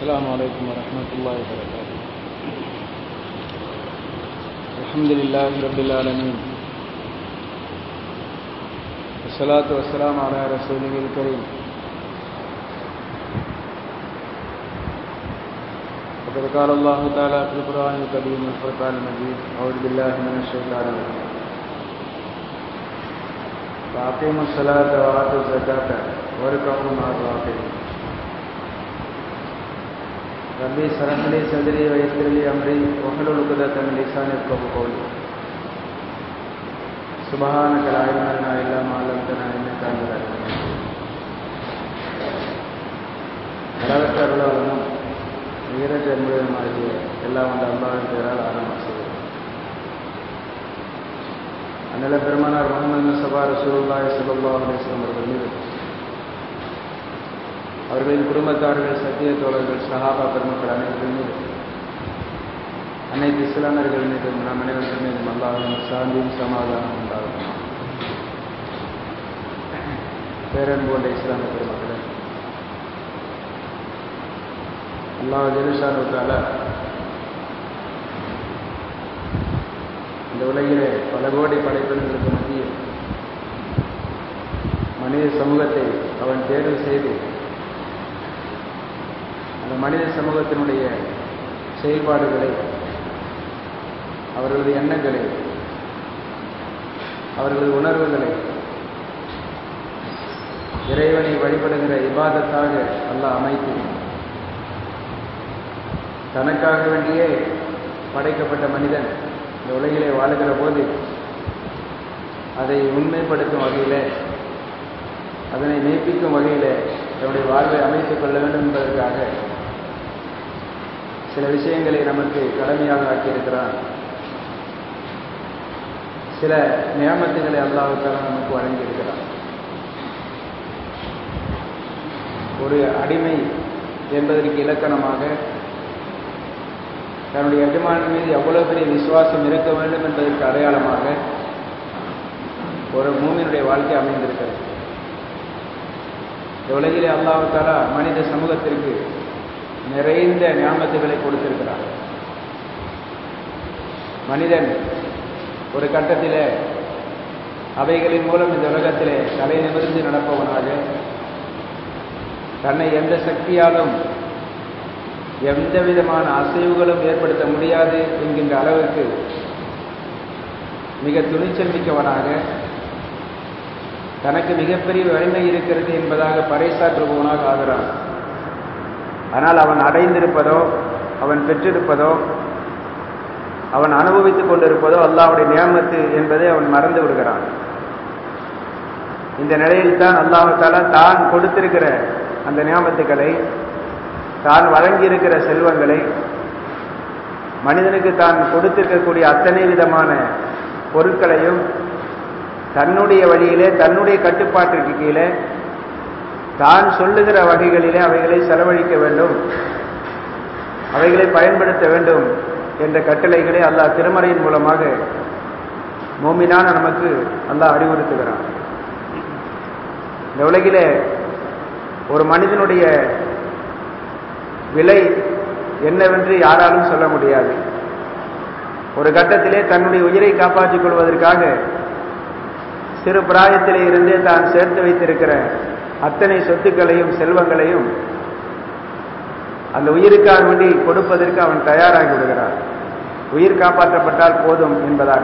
السلام عليكم ورحمة الله وبركاته. الحمد لله رب العالمين والصلاة والسلام على رسوله الكريم. وقد قال الله تعالى في القرآن الكريم والفرقان المجيد: أعوذ بالله من الشيطان الرجيم. وأقيموا الصلاة وآتوا الزكاة واركعوا مع الراكعين. ربي اشرح لي صدري ويسر لي أمري واحلل عقدة من لساني يفقهوا قولي. سبحانك لا علم لنا إلا ما علمتنا إنك أنت العليم الحكيم. அளவற்ற அருளாளனும் நிகரற்ற அன்புடையவனுமாகிய எல்லாம் வந்த அல்லாஹ்வின் பெயரால் ஆரம்பம். அண்ணல பெருமானார் முஹம்மது முஸ்தபா ரசூலுல்லாஹி ஸல்லல்லாஹு அலைஹி வஸல்லம் அவர்கள் மீது, அவர்களின் குடும்பத்தார்கள், சத்திய தோழர்கள், சஹாபா பெருமக்கள் அனைவர்கள் மீது, அனைத்து இஸ்லாமியர்கள் மீதும் நம் அனைவர்கள் மீதும் அல்லாஹ்வின் சாந்தியும் சமாதானம் உண்டாகும். பேரன்பு கொண்ட இஸ்லாமிய பெருமக்களே, அல்லாஹ் ஜல்லுஷானு தஆலா இந்த உலகிலே பல கோடி படைப்பினங்களுக்கு மத்தியில் மனித சமூகத்தை அவன் தேர்வு செய்து அந்த மனித சமூகத்தினுடைய செயல்பாடுகளை, அவர்களது எண்ணங்களை, அவர்களது உணர்வுகளை இறைவனை வழிபடுகிற இபாதத்தாக அல்லாஹ் அமைத்து தனக்காக வேண்டியே படைக்கப்பட்ட மனிதன் இந்த உலகிலே வாழுகிற போது அதை உண்மைப்படுத்தும் வகையில், அதனை மெய்ப்பிக்கும் வகையில் தன்னுடைய வாழ்வை அமைத்துக் கொள்ள வேண்டும் என்பதற்காக சில விஷயங்களை நமக்கு கடமையாக ஆக்கியிருக்கிறான். சில நியமத்துகளை அல்லாஹ் தஆலா நமக்கு வழங்கியிருக்கிறான். ஒரு அடிமை என்பதற்கு இலக்கணமாக தன்னுடைய எஜமானன் மீது எவ்வளவு பெரிய விசுவாசம் இருக்க வேண்டும் என்பதற்கு அடையாளமாக ஒரு மூமினுடைய வாழ்க்கை அமைந்திருக்கிறது. இந்த உலகிலே அல்லாஹ் தஆலா மனித சமூகத்திற்கு நிறைந்த நியாமத்துகளை கொடுத்திருக்கிறார். மனிதன் ஒரு கட்டத்திலே அவைகளின் மூலம் இந்த உலகத்திலே தலை நிமிர்ந்து நடப்பவனாக, தன்னை எந்த சக்தியாலும் எந்த விதமான அசைவுகளும் ஏற்படுத்த முடியாது என்கின்ற அளவுக்கு மிக துணிச்சல் மிக்கவனாக, தனக்கு மிகப்பெரிய வலிமை இருக்கிறது என்பதாக பறைசாற்றுபவனாக ஆகிறான். ஆனால் அவன் அடைந்திருப்பதோ, அவன் பெற்றிருப்பதோ, அவன் அனுபவித்துக் கொண்டிருப்பதோ அல்லாஹ்வுடைய நியமத்து என்பதை அவன் மறந்து விடுகிறான். இந்த நிலையில்தான் அல்லாஹ் தஆலா தான் கொடுத்திருக்கிற அந்த நியமத்துக்களை, தான் வழங்கியிருக்கிற செல்வங்களை, மனிதனுக்கு தான் கொடுத்திருக்கக்கூடிய அத்தனை விதமான பொருட்களையும் தன்னுடைய வழியிலே, தன்னுடைய கட்டுப்பாட்டிற்கு கீழே, தான் சொல்லுகிற வகைகளிலே அவைகளை செலவழிக்க வேண்டும், அவைகளை பயன்படுத்த வேண்டும் என்ற கட்டளைகளை அல்லாஹ் திருமறையின் மூலமாக மூமினான நமக்கு அல்லாஹ் அறிவுறுத்துகிறான். இந்த உலகிலே ஒரு மனிதனுடைய விலை என்னவென்று யாராலும் சொல்ல முடியாது. ஒரு கட்டத்திலே தன்னுடைய உயிரை காப்பாற்றிக் கொள்வதற்காக சிறு பிராயத்திலே இருந்தே தான் சேர்த்து வைத்திருக்கிற அத்தனை சொத்துக்களையும் செல்வங்களையும் அந்த உயிருக்காக வேண்டி கொடுப்பதற்கு அவன் தயாராகி விடுகிறான், உயிர் காப்பாற்றப்பட்டால் போதும் என்பதாக.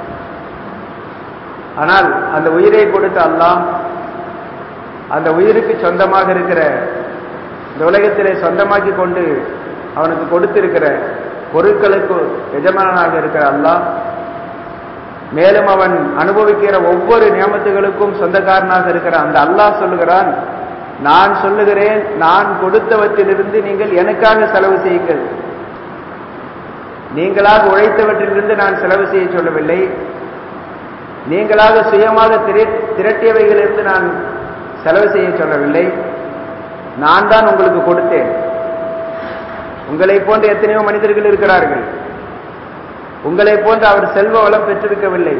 ஆனால் அந்த உயிரை கொடுத்த அல்லாஹ் அந்த உயிருக்கு சொந்தமாக இருக்கிற, இந்த உலகத்திலே சொந்தமாக்கி கொண்டு அவனுக்கு கொடுத்திருக்கிற பொருட்களுக்கு எஜமானாக இருக்கிற அல்லாஹ், மேலும் அவன் அனுபவிக்கிற ஒவ்வொரு நியமத்துகளுக்கும் சொந்தக்காரனாக இருக்கிற அந்த அல்லாஹ் சொல்லுகிறான், நான் சொல்லுகிறேன், நான் கொடுத்தவற்றிலிருந்து நீங்கள் எனக்காக செலவு செய்யுங்கள். நீங்களாக உழைத்தவற்றிலிருந்து நான் செலவு செய்ய சொல்லவில்லை, நீங்களாக சுயமாக திரட்டியவைகளிலிருந்து நான் செலவு செய்ய சொல்லவில்லை. நான் தான் உங்களுக்கு கொடுத்தேன். உங்களை போன்ற எத்தனையோ மனிதர்கள் இருக்கிறார்கள், உங்களை போன்ற அவர் செல்வ வளம் பெற்றிருக்கவில்லை.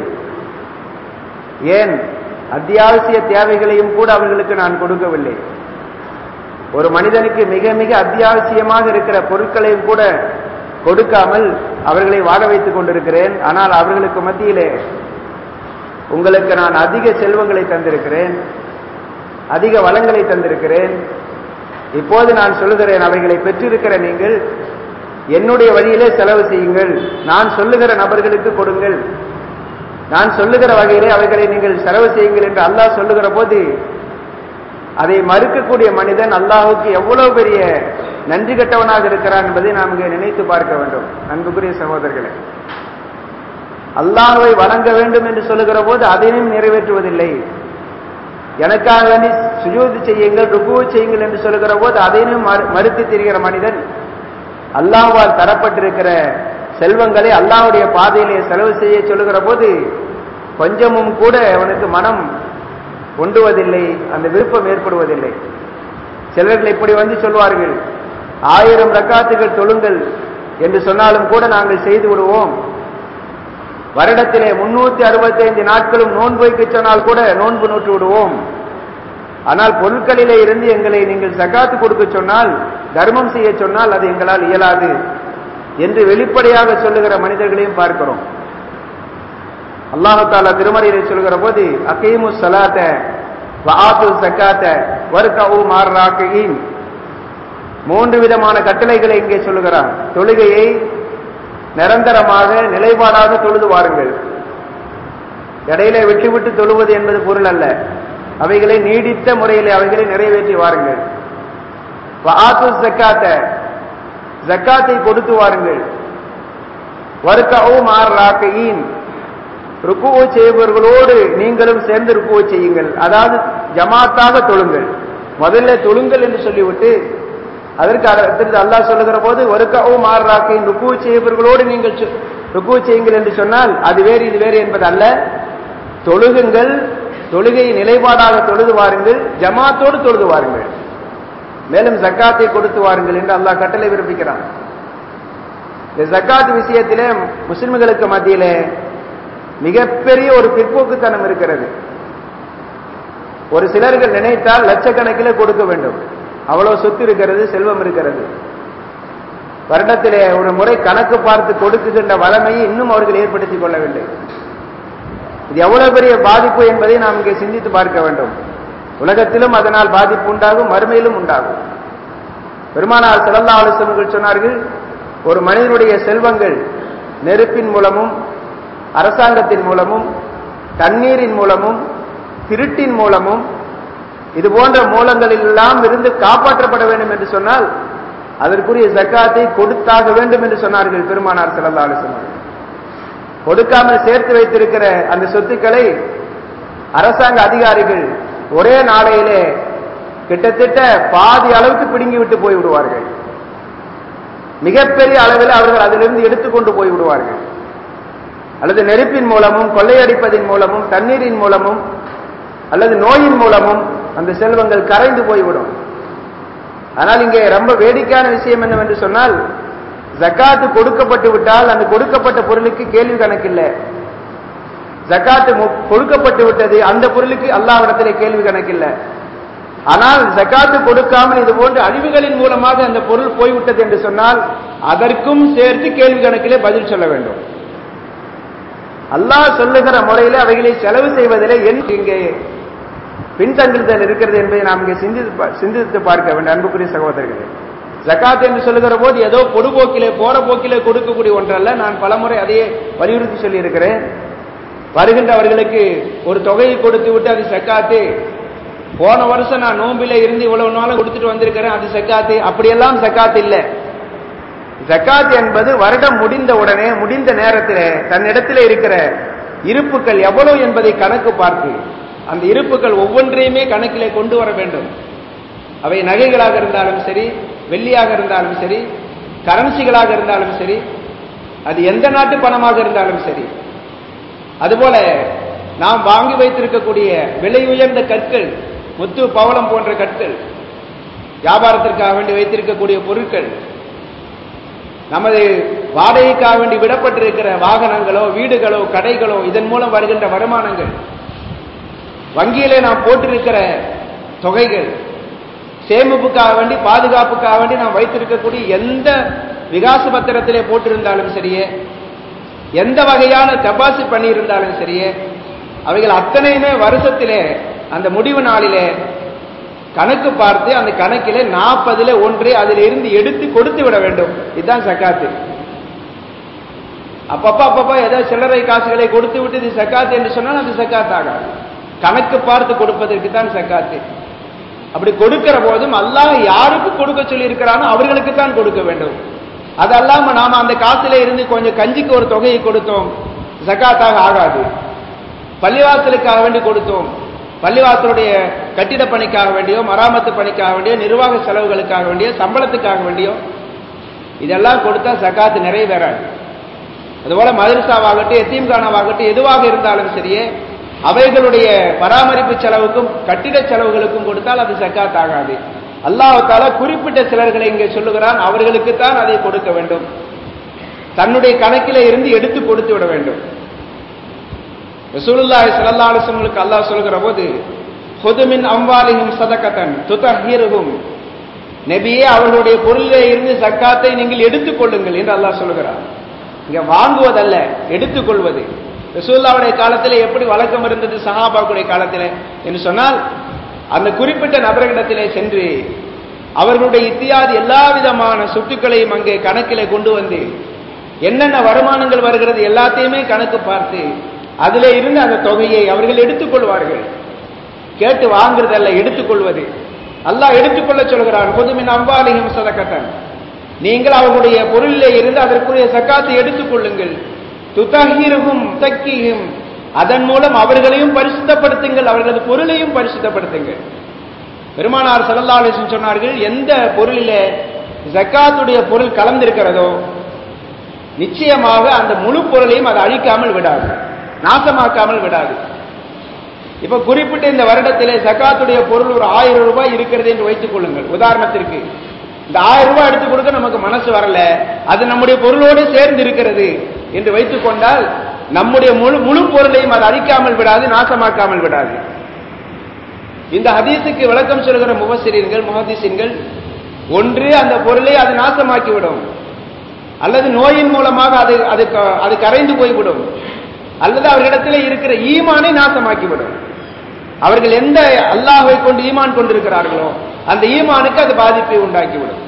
ஏன் அத்தியாவசிய தேவைகளையும் கூட அவர்களுக்கு நான் கொடுக்கவில்லை. ஒரு மனிதனுக்கு மிக மிக அத்தியாவசியமாக இருக்கிற பொருட்களையும் கூட கொடுக்காமல் அவர்களை வாழ வைத்துக் கொண்டிருக்கிறேன். ஆனால் அவர்களுக்கு மத்தியிலே உங்களுக்கு நான் அதிக செல்வங்களை தந்திருக்கிறேன், அதிக வளங்களை தந்திருக்கிறேன். இப்போது நான் சொல்லுகிறேன், அவைகளை பெற்றிருக்கிற நீங்கள் என்னுடைய வழியிலே செலவு செய்யுங்கள், நான் சொல்லுகிற நபர்களுக்கு கொடுங்கள், நான் சொல்லுகிற வகையிலே அவைகளை நீங்கள் செலவு செய்யுங்கள் என்று அல்லாஹ் சொல்லுகிற போது அதை மறுக்கக்கூடிய மனிதன் அல்லாஹுக்கு எவ்வளவு பெரிய நன்றி கட்டவனாக இருக்கிறான் என்பதை நாம் இங்கே நினைத்து பார்க்க வேண்டும். அன்புக்குரிய சகோதரர்களே, அல்லாஹ்வை வணங்க வேண்டும் என்று சொல்லுகிற போது அதையும் நிறைவேற்றுவதில்லை. எனக்காக வேண்டி சுஜூது செய்யுங்கள், ருக்கு செய்யுங்கள் என்று சொல்லுகிற போது அதையும் மறுத்து திரிகிற மனிதன் அல்லாஹ்வால் தரப்பட்டிருக்கிற செல்வங்களை அல்லாஹ்வுடைய பாதையிலே செலவு செய்ய சொல்லுகிற போது கொஞ்சமும் கூட அவனுக்கு மனம் ஒன்றுவதில்லை, அந்த விருப்பம் ஏற்படுவதில்லை. சிலர்கள் இப்படி வந்து சொல்வார்கள், 1000 ரக்காத்துகள் தொழுங்கள் என்று சொன்னாலும் கூட நாங்கள் செய்து விடுவோம், வருடத்திலே 365 நாட்களும் நோன்பு வைக்க சொன்னால் கூட நோன்பு நோற்று விடுவோம், ஆனால் பொருட்களிலே இருந்து எங்களை நீங்கள் ஜகாத்து கொடுக்க சொன்னால், தர்மம் செய்ய சொன்னால் அது எங்களால் இயலாது என்று வெளிப்படையாக சொல்லுகிற மனிதர்களையும் பார்க்கிறோம். அல்லாஹ் தஆலா திருமறையிலே சொல்கிற போது அகீமுஸ் ஸலாத்த வ ஆத்து ஸகாத்த வர்கஉ மஅர் ராகியின், 3 விதமான கட்டளைகளை இங்கே சொல்லுகிறார். தொழுகையை நிரந்தரமாக நிலைப்பாடாக தொழுது வாருங்கள், இடையிலே விட்டு விட்டு தொழுவது என்பது பொருள் அல்ல, அவைகளை நீடித்த முறையில் அவைகளை நிறைவேற்றி வாருங்கள். வ ஆத்து ஸகாத்த, ஜக்காத்தை கொடுத்து வாருங்கள். வர்கஉ மஅர் ராகியின், ருக்கு செய்பவர்களோடு நீங்களும் சேர்ந்து ருக்கு செய்யுங்கள், அதாவது ஜமாத்தாக தொழுங்கள். முதல்ல தொழுங்கள் என்று சொல்லிவிட்டு அதற்கு அடுத்து அல்லாஹ் சொல்லுகிற போது வர்கஉ மஅர் ராகியின், ருக்கு செய்பவர்களோடு நீங்கள் ருக்கு செய்யுங்கள் என்று சொன்னால் அது வேறு இது வேறு என்பது அல்ல. தொழுகுங்கள், தொழுகை நிலைப்பாடாக தொழுது வாருங்கள், ஜமாத்தோடு தொழுது வாருங்கள், மேலும் ஜக்காத்தை கொடுத்து வாருங்கள் என்று அல்லாஹ் கட்டளை பிறப்பிக்கிறான். இந்த ஜக்காத் விஷயத்திலே முஸ்லிம்களுக்கு மத்தியிலே மிகப்பெரிய ஒரு பிற்போக்குத்தனம் இருக்கிறது. ஒரு சிலர்கள் நினைத்தால் லட்சக்கணக்கில் கொடுக்க வேண்டும், அவ்வளவு சொத்து இருக்கிறது, செல்வம் இருக்கிறது. வருடத்திலே ஒரு முறை கணக்கு பார்த்து கொடுக்குகின்ற வளமையை இன்னும் அவர்கள் ஏற்படுத்திக் கொள்ளவில்லை. இது எவ்வளவு பெரிய பாதிப்பு என்பதை நாம் இங்கே சிந்தித்து பார்க்க வேண்டும். உலகத்திலும் அதனால் பாதிப்பு உண்டாகும், மறுமையிலும் உண்டாகும். பெருமானார் ஸல்லல்லாஹு அலைஹி வஸல்லம் சொன்னார்கள், ஒரு மனிதனுடைய செல்வங்கள் நெருப்பின் மூலமும் அரசாங்கத்தின் மூலமும் தண்ணீரின் மூலமும் திருட்டின் மூலமும் இது போன்ற மூலங்களில் எல்லாம் இருந்து காப்பாற்றப்பட வேண்டும் என்று சொன்னால் அதற்குரிய ஜக்காத்தை கொடுத்தாக வேண்டும் என்று சொன்னார்கள் பெருமானார் ஸல்லல்லாஹு அலைஹி வஸல்லம். கொடுக்காமல் சேர்த்து வைத்திருக்கிற அந்த சொத்துக்களை அரசாங்க அதிகாரிகள் ஒரே நாளையிலே கிட்டத்தட்ட பாதி அளவுக்கு பிடுங்கி விட்டு போய் விடுவார்கள். மிகப்பெரிய அளவில் அவர்கள் அதிலிருந்து எடுத்துக்கொண்டு போய் விடுவார்கள். அல்லது நெருப்பின் மூலமும் கொள்ளையடிப்பதின் மூலமும் தண்ணீரின் மூலமும் அல்லது நோயின் மூலமும் அந்த செல்வங்கள் கரைந்து போய்விடும். ஆனால் இங்கே ரொம்ப வேடிக்கையான விஷயம் என்னவென்று சொன்னால், ஜக்காத்து கொடுக்கப்பட்டு விட்டால் அந்த கொடுக்கப்பட்ட பொருளுக்கு கேள்வி கணக்கில்லை. ஜக்காத்து கொடுக்கப்பட்டு விட்டது, அந்த பொருளுக்கு அல்லாஹ்விடத்திலே கேள்வி கணக்கில்லை. ஆனால் ஜக்காத்து கொடுக்காமல் இது போன்ற அழிவுகளின் மூலமாக அந்த பொருள் போய்விட்டது என்று சொன்னால் அதற்கும் சேர்த்து கேள்வி கணக்கிலே பதில் சொல்ல வேண்டும். அல்லாஹ் சொல்லுகிற முறையிலே அவைகளை செலவு செய்வதிலே இங்கே பின்தங்குதல் இருக்கிறது என்பதை நாம் இங்கே சிந்தித்து பார்க்க வேண்டும். அன்புக்குரிய சகோதரர்களே, ஜக்காத் என்று சொல்லுகிற போது ஏதோ பொடுபோக்கிலே போற போக்கிலே கொடுக்கக்கூடிய ஒன்றல்ல. நான் பலமுறை அதையே வலியுறுத்தி சொல்லி இருக்கிறேன். வருகின்றவர்களுக்கு ஒரு தொகையை கொடுத்து விட்டு அது ஜக்காத்து, போன வருஷம் நான் நோம்பிலே இருந்து இவ்வளவு நாளும் கொடுத்துட்டு வந்திருக்கிறேன் அது ஜக்காத்து, அப்படியெல்லாம் ஜக்காத் இல்லை. ஜக்காத் என்பது வருடம் முடிந்த உடனே முடிந்த நேரத்தில் தன்னிடத்தில் இருக்கிற இருப்புக்கள் எவ்வளவு என்பதை கணக்கு பார்த்து அந்த இருப்புக்கள் ஒவ்வொன்றையுமே கணக்கிலே கொண்டு வர வேண்டும். அவை நகைகளாக இருந்தாலும் சரி, வெள்ளியாக இருந்தாலும் சரி, கரன்சிகளாக இருந்தாலும் சரி, அது எந்த நாட்டு பணமாக இருந்தாலும் சரி. அதுபோல நாம் வாங்கி வைத்திருக்கக்கூடிய விலை உயர்ந்த கற்கள், முத்து பவளம் போன்ற கற்கள், வியாபாரத்திற்காக வேண்டி வைத்திருக்கக்கூடிய பொருட்கள், நமது வாடகைக்காக வேண்டி விடப்பட்டிருக்கிற வாகனங்களோ வீடுகளோ கடைகளோ, இதன் மூலம் வருகின்ற வருமானங்கள், வங்கியிலே நாம் போட்டிருக்கிற தொகைகள், சேமிப்புக்காக வேண்டி, பாதுகாப்புக்காக வேண்டி நாம் வைத்திருக்கக்கூடிய எந்த விகாச பத்திரத்திலே போட்டிருந்தாலும் சரியே, எந்த வகையான டெபாசிட் பண்ணி இருந்தாலும் சரியே, அவைகள் அத்தனையுமே வருஷத்திலே அந்த முடிவு நாளிலே கணக்கு பார்த்து அந்த கணக்கிலே 40ல் 1 அதில் இருந்து எடுத்து கொடுத்து விட வேண்டும். இதுதான் சக்காத்து. அப்பப்ப ஏதோ சில்லறை காசுகளை கொடுத்து விட்டு இது சக்காத்து என்று சொன்னால் அது சக்காத்து ஆகாது. கணக்கு பார்த்து கொடுப்பதற்கு தான் சக்காத்து. அப்படி கொடுக்கிற போதும் அல்லாஹ் யாருக்கு கொடுக்க சொல்லி இருக்கிறானோ அவர்களுக்கு தான் கொடுக்க வேண்டும். அதல்லாம நாம அந்த காசில இருந்து கொஞ்சம் கஞ்சிக்கு ஒரு தொகையை கொடுத்தோம், சக்காத்தாக ஆகாது. பள்ளிவாசலுக்காக வேண்டி கொடுத்தோம், பள்ளிவாசலுடைய கட்டிட பணிக்காக வேண்டியோ, மராமத்து பணிக்காக வேண்டியோ, நிர்வாக செலவுகளுக்காக வேண்டியோ, சம்பளத்துக்காக வேண்டியோ இதெல்லாம் கொடுத்தா சக்காத்து நிறைவேறாது. அதுபோல மதரசாவாகட்டும், எத்தீம்கானாவாகட்டும், எதுவாக இருந்தாலும் சரியே, அவைகளுடைய பராமரிப்பு செலவுக்கும் கட்டிட செலவுகளுக்கும் கொடுத்தால் அது சக்காத் ஆகாது. அல்லாஹ் தஆலா குறிப்பிட்ட சிலர்களை இங்கே சொல்லுகிறான், அவர்களுக்கு தான் அதை கொடுக்க வேண்டும். தன்னுடைய கணக்கிலே இருந்து எடுத்து கொடுத்து விட வேண்டும். ரசூலுல்லாஹி ஸல்லல்லாஹு அலைஹி வஸல்லம் அல்லாஹ் சொல்கிற போது, "ஹுது மின் அம்வாலிஹிம் ஸதகத்தன் துதஹிருஹும்", நபியே அவர்களுடைய பொருளிலே இருந்து சக்காத்தை நீங்கள் எடுத்துக் கொள்ளுங்கள் என்று அல்லாஹ் சொல்கிறார். இங்க வாங்குவதல்ல, எடுத்துக்கொள்வது. ரசூலுல்லாஹ்வுடைய காலத்திலே எப்படி வழக்கம் இருந்தது, சஹாபாக்களுடைய காலத்திலே என்று சொன்னால், அந்த குறிப்பிட்ட நபர்களிடத்திலே சென்று அவர்களுடைய இத்தியாதி எல்லா விதமான சொத்துக்களையும் அங்கே கணக்கிலே கொண்டு வந்து என்னென்ன வருமானங்கள் வருகிறது எல்லாத்தையுமே கணக்கு பார்த்து அதிலே இருந்து அந்த தொகையை அவர்கள் எடுத்துக்கொள்வார்கள். கேட்டு வாங்குறதல்ல, எடுத்துக்கொள்வது. அல்லாஹ் எடுத்துக்கொள்ள சொல்கிறான், "ஹுது மின் அம்வாலிஹிம் ஸதகத்தன்", நீங்கள் அவர்களுடைய பொருளிலே இருந்து அதற்குரிய சக்காத்தை எடுத்துக்கொள்ளுங்கள். துதஹிருஹும் தக்கீஹிம், அதன் மூலம் அவர்களையும் பரிசுத்தப்படுத்துங்கள், அவர்களது பொருளையும் பரிசுத்தப்படுத்துங்கள். பெருமானார் ஸல்லல்லாஹு அலைஹி வஸல்லம் சொன்னார்கள், எந்த பொருளிலே ஜக்காத்துடைய பொருள் கலந்திருக்கிறதோ நிச்சயமாக அந்த முழு பொருளையும் அதை அழிக்காமல் விடாது, நாசமாக்காமல் விடாது. இப்ப குறிப்பிட்ட இந்த வருடத்திலே ஜக்காத்துடைய பொருள் ஒரு 1000 ரூபாய் இருக்கிறது என்று வைத்துக் கொள்ளுங்கள். உதாரணத்திற்கு இந்த 1000 ரூபாய் எடுத்து கொடுக்க நமக்கு மனசு வரல, அது நம்முடைய பொருளோடு சேர்ந்து இருக்கிறது என்று வைத்துக் கொண்டால் நம்முடைய முழு பொருளையும் அது அழிக்காமல் விடாது, நாசமாக்காமல் விடாது. இந்த ஹதீஸுக்கு விளக்கம் சொல்கிற முஃபஸ்ஸிரீன்கள், முஹத்திஸீன்கள், ஒன்று அந்த பொருளை அது நாசமாக்கிவிடும், அல்லது நோயின் மூலமாக அது கரைந்து போய்விடும், அல்லது அவர்களிடத்தில் இருக்கிற ஈமானை நாசமாக்கிவிடும். அவர்கள் எந்த அல்லாஹ்வை கொண்டு ஈமான் கொண்டிருக்கிறார்களோ அந்த ஈமானுக்கு அது பாதிப்பை உண்டாக்கிவிடும்.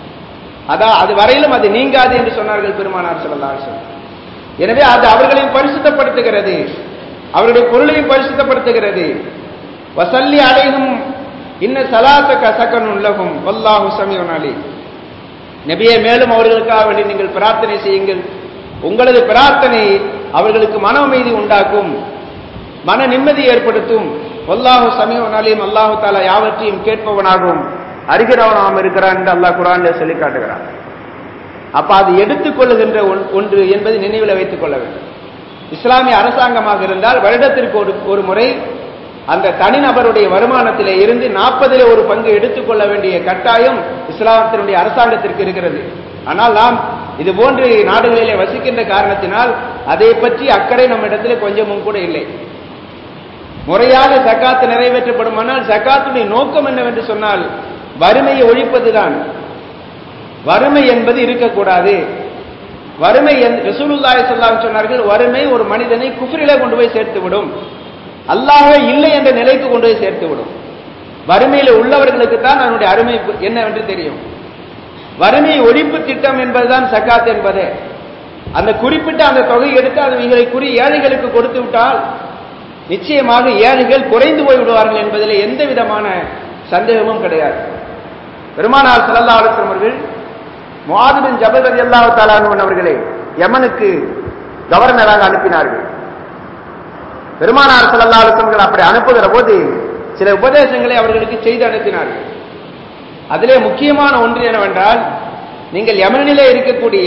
அது வரையிலும் அது நீங்காது என்று சொன்னார்கள் பெருமானார் ஸல்லல்லாஹு அலைஹி வஸல்லம். எனவே அது அவர்களையும் பரிசுத்தப்படுத்துகிறது, அவருடைய பொருளையும் பரிசுத்தப்படுத்துகிறது. வஸல்லி அலைஹிம் இன்ன ஸலாத்தக ஸகனுன் லஹும் வல்லாஹு ஸமீஉன் அலீம். நபியே, மேலும் அவர்களுக்காக வேண்டி நீங்கள் பிரார்த்தனை செய்யுங்கள். உங்களது பிரார்த்தனை அவர்களுக்கு மன அமைதி உண்டாக்கும், மன நிம்மதி ஏற்படுத்தும். வல்லாஹு ஸமீஉன் அலீம், அல்லாஹ் தஆலா யாவற்றையும் கேட்பவனாகவும் அறிகிறவனாகவும் இருக்கிறான் என்று அல்லாஹ் குர்ஆனிலே சொல்லி காட்டுகிறான். அப்ப அது எடுத்துக்கொள்ளுகின்ற ஒன்று என்பதை நினைவில் வைத்துக் கொள்ள வேண்டும். இஸ்லாமிய அரசாங்கமாக இருந்தால் வருடத்திற்கு ஒரு முறை அந்த தனிநபருடைய வருமானத்திலே இருந்து 40ல் 1 பங்கு எடுத்துக்கொள்ள வேண்டிய கட்டாயம் இஸ்லாத்தினுடைய அரசாங்கத்திற்கு இருக்கிறது. ஆனால் நாம் இது போன்ற நாடுகளிலே வசிக்கின்ற காரணத்தினால் அதை பற்றி அக்கறை நம்மிடத்திலே கொஞ்சமும் கூட இல்லை. முறையாக ஜக்காத் நிறைவேற்றப்படுமானால் ஜக்காத்துடைய நோக்கம் என்னவென்று சொன்னால் வறுமையை ஒழிப்பதுதான். வறுமை என்பது இருக்கக்கூடாது. வறுமை ரசூலுல்லாஹி ஸல்லல்லாஹு அலைஹி வஸல்லம் சொன்னார்கள், வறுமை ஒரு மனிதனை குஃப்ரிலே கொண்டு போய் சேர்த்து விடும், அல்லாஹ்வே இல்லை என்ற நிலைக்கு கொண்டு போய் சேர்த்து விடும். வறுமையில் உள்ளவர்களுக்கு தான் அதனுடைய அருமை என்னவென்று தெரியும். வறுமை ஒழிப்பு திட்டம் என்பதுதான் ஜக்காத் என்பது. அந்த குறிப்பிட்ட அந்த தொகை எடுத்து அதுக்குரிய ஏழைகளுக்கு கொடுத்து விட்டால் நிச்சயமாக ஏழைகள் குறைந்து போய் விடுவார்கள் என்பதில் எந்த விதமான சந்தேகமும் கிடையாது. பெருமானார் ஸல்லல்லாஹு அலைஹி வஸல்லம் அவர்கள் முஆத் பின் ஜபல் ரலியல்லாஹு தஆலா அன்ஹு அவர்களை யமனுக்கு கவர்னராக அனுப்பினார்கள். பெருமானார் ஸல்லல்லாஹு அலைஹி வஸல்லம் அப்படி அனுப்புகிற போது சில உபதேசங்களை அவர்களுக்கு செய்து அனுப்பினார்கள். அதிலே முக்கியமான ஒன்று என்னவென்றால், நீங்கள் யமனிலே இருக்கக்கூடிய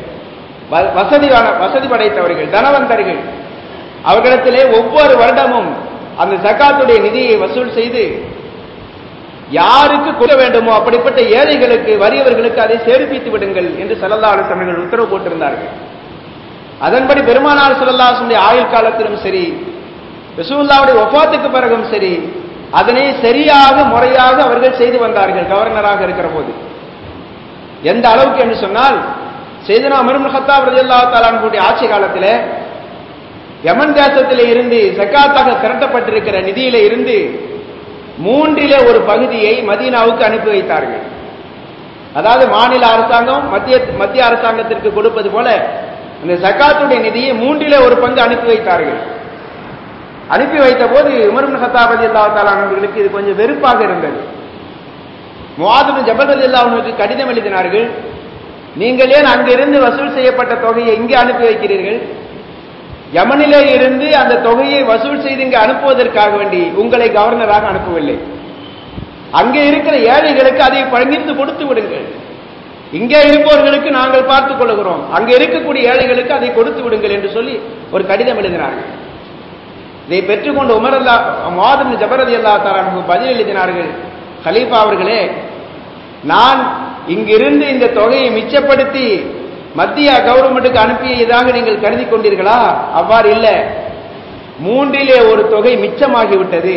வசதி படைத்தவர்கள், தனவந்தர்கள், அவர்களிடத்திலே ஒவ்வொரு வருடமும் அந்த ஜக்காத்துடைய நிதியை வசூல் செய்து யாருக்கு கொடுக்க வேண்டுமோ அப்படிப்பட்ட ஏழைகளுக்கு, வறியவர்களுக்கு அதை சேர்ப்பித்து விடுங்கள் என்று ஸல்லல்லாஹு அலைஹி வஸல்லம் உத்தரவு போட்டிருந்தார்கள். அதன்படி பெருமானார் ஸல்லல்லாஹு அலைஹி வஸல்லம் ஆயுள் காலத்திலும் சரி, ரசூலுல்லாஹ்வுடைய வஃபாத்துக்கு பிறகும் சரி, அதனை சரியாக முறையாக அவர்கள் செய்து வந்தார்கள் கவர்னராக இருக்கிற போது. எந்த அளவுக்கு என்று சொன்னால், சையதுனா உமர் இப்னு கத்தாப் ரலியல்லாஹு தஆலா அன்ஹுடைய ஆட்சி காலத்திலே யமன் தேசத்திலே இருந்து ஜகாத்தாக திரட்டப்பட்டிருக்கிற நிதியில இருந்து 3 ஒரு பகுதியை மதீனாவுக்கு அனுப்பி வைத்தார்கள். அதாவது மாநில அரசாங்கம் மத்திய அரசாங்கத்திற்கு கொடுப்பது போல அந்த ஜகாத்துடைய நிதியை 3 ஒரு பங்கு அனுப்பி வைத்தார்கள். அனுப்பி வைத்த போது உமர் இப்னு கத்தாப் ரலியல்லாஹு தஆலா அவர்களுக்கு இது கொஞ்சம் வெறுப்பாக இருந்தது. முஆத் இப்னு ஜபல் ரலியல்லாஹு அன்ஹுவுக்கு கடிதம் எழுதினார்கள். நீங்கள் ஏன் அங்கிருந்து வசூல் செய்யப்பட்ட தொகையை இங்கே அனுப்பி வைக்கிறீர்கள்? யமனிலே இருந்து அந்த தொகையை வசூல் செய்து இங்கே அனுப்புவதற்காக வேண்டி உங்களை கவர்னராக அனுப்பவில்லை. அங்கே இருக்கிற ஏழைகளுக்கு அதை பகிர்ந்து கொடுத்து விடுங்கள். இங்கே இருப்பவர்களுக்கு நாங்கள் பார்த்துக் கொள்கிறோம், அங்கே இருக்கக்கூடிய ஏழைகளுக்கு அதை கொடுத்து விடுங்கள் என்று சொல்லி ஒரு கடிதம் எழுதினார்கள். இதை பெற்றுக்கொண்டு முஆத் இப்னு ஜபல் ரலியல்லாஹு தஆலா அன்ஹு பதில் எழுதினார்கள், கலீஃபா அவர்களே, நான் இங்கிருந்து இந்த தொகையை மிச்சப்படுத்தி மத்திய கவர்மெண்ட்டுக்கு அனுப்பியதாக நீங்கள் கருதி கொண்டீர்களா? அவ்வாறு இல்லை. 3 ஒரு தொகை மிச்சமாகிவிட்டது.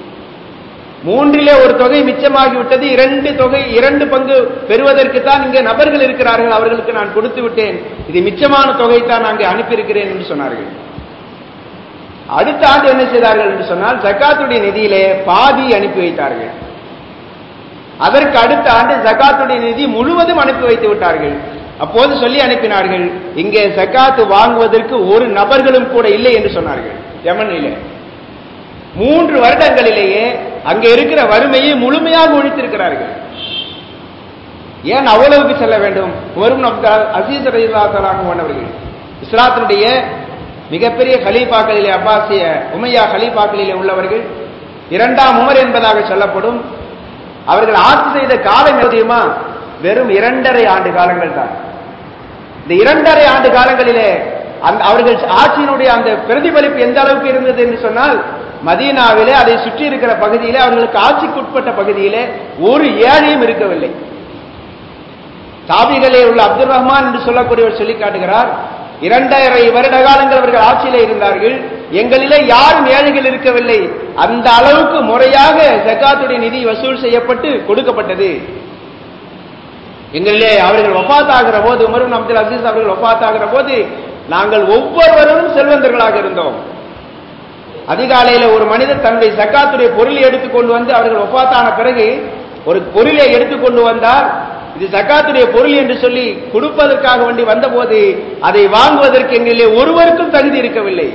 3 ஒரு தொகை மிச்சமாகிவிட்டது. 2 பங்கு பெறுவதற்கு தான் இங்கே நபர்கள் இருக்கிறார்கள், அவர்களுக்கு நான் கொடுத்து விட்டேன். இது மிச்சமான தொகை தான் அங்கே அனுப்பியிருக்கிறேன் என்று சொன்னார்கள். அடுத்த ஆண்டு என்ன செய்தார்கள் என்று சொன்னால், ஜகாத்துடைய நிதியிலே பாதி அனுப்பி வைத்தார்கள். அதற்கு அடுத்த ஆண்டு ஜகாத்துடைய நிதி முழுவதும் அனுப்பி வைத்து விட்டார்கள். அப்போது சொல்லி அனுப்பினார்கள், இங்கே ஜகாத்து வாங்குவதற்கு ஒரு நபர்களும் கூட இல்லை என்று சொன்னார்கள். யமனிலே 3 வருடங்களிலேயே அங்கே இருக்கிற வறுமையை முழுமையாக ஒழித்திருக்கிறார்கள். ஏன் அவ்வளவுக்கு செல்ல வேண்டும்? உமர் இப்னு அப்துல் அசீஸ் ரலியல்லாஹு தஆலா அன்ஹு அவர்கள் இஸ்லாத்தினுடைய மிகப்பெரிய கலீஃபாக்களிலே, அப்பாசிய உமையா கலீஃபாக்களிலே உள்ளவர்கள், 2ஆம் உமர் என்பதாக சொல்லப்படும். அவர்கள் ஆட்சி செய்த காலம் தெரியுமா? வெறும் 2.5 ஆண்டு காலங்கள் தான். இந்த 2.5 ஆண்டு காலங்களிலே அவர்கள் ஆட்சியினுடைய அந்த பிரதிபலிப்பு எந்த அளவுக்கு இருந்தது என்று சொன்னால், மதீனாவிலே அதை சுற்றி இருக்கிற பகுதியிலே, அவர்களுக்கு ஆட்சிக்குட்பட்ட பகுதியிலே ஒரு ஏழையும் இருக்கவில்லை. தாபிகளே உள்ள அப்துல் ரஹ்மான் என்று சொல்லக்கூடியவர் சொல்லி காட்டுகிறார், 2.5 வருட காலங்கள் அவர்கள் ஆட்சியிலே இருந்தார்கள், எங்களிலே யாரும் ஏழைகள் இருக்கவில்லை. அந்த அளவுக்கு முறையாக ஜகாத்துடைய நிதி வசூல் செய்யப்பட்டு கொடுக்கப்பட்டது. எங்களிலே அவர்கள் வஃபாத் ஆகிற போது, உமர் இப்னு அப்துல் அசீஸ் அவர்கள் வஃபாத் ஆகிற போது, நாங்கள் ஒவ்வொருவரும் செல்வந்தர்களாக இருந்தோம். அதிகாலையில ஒரு மனிதர் தன்னுடைய ஜகாத்துடைய பொருளை எடுத்துக்கொண்டு வந்து, அவர்கள் வஃபாத்தான பிறகு ஒரு பொருளை எடுத்துக்கொண்டு வந்தார். இது ஜகாத்துடைய பொருள் என்று சொல்லி கொடுப்பதற்காக வேண்டி வந்தபோது அதை வாங்குவதற்கு எங்களிலே ஒருவருக்கும் தகுதி இருக்கவில்லை.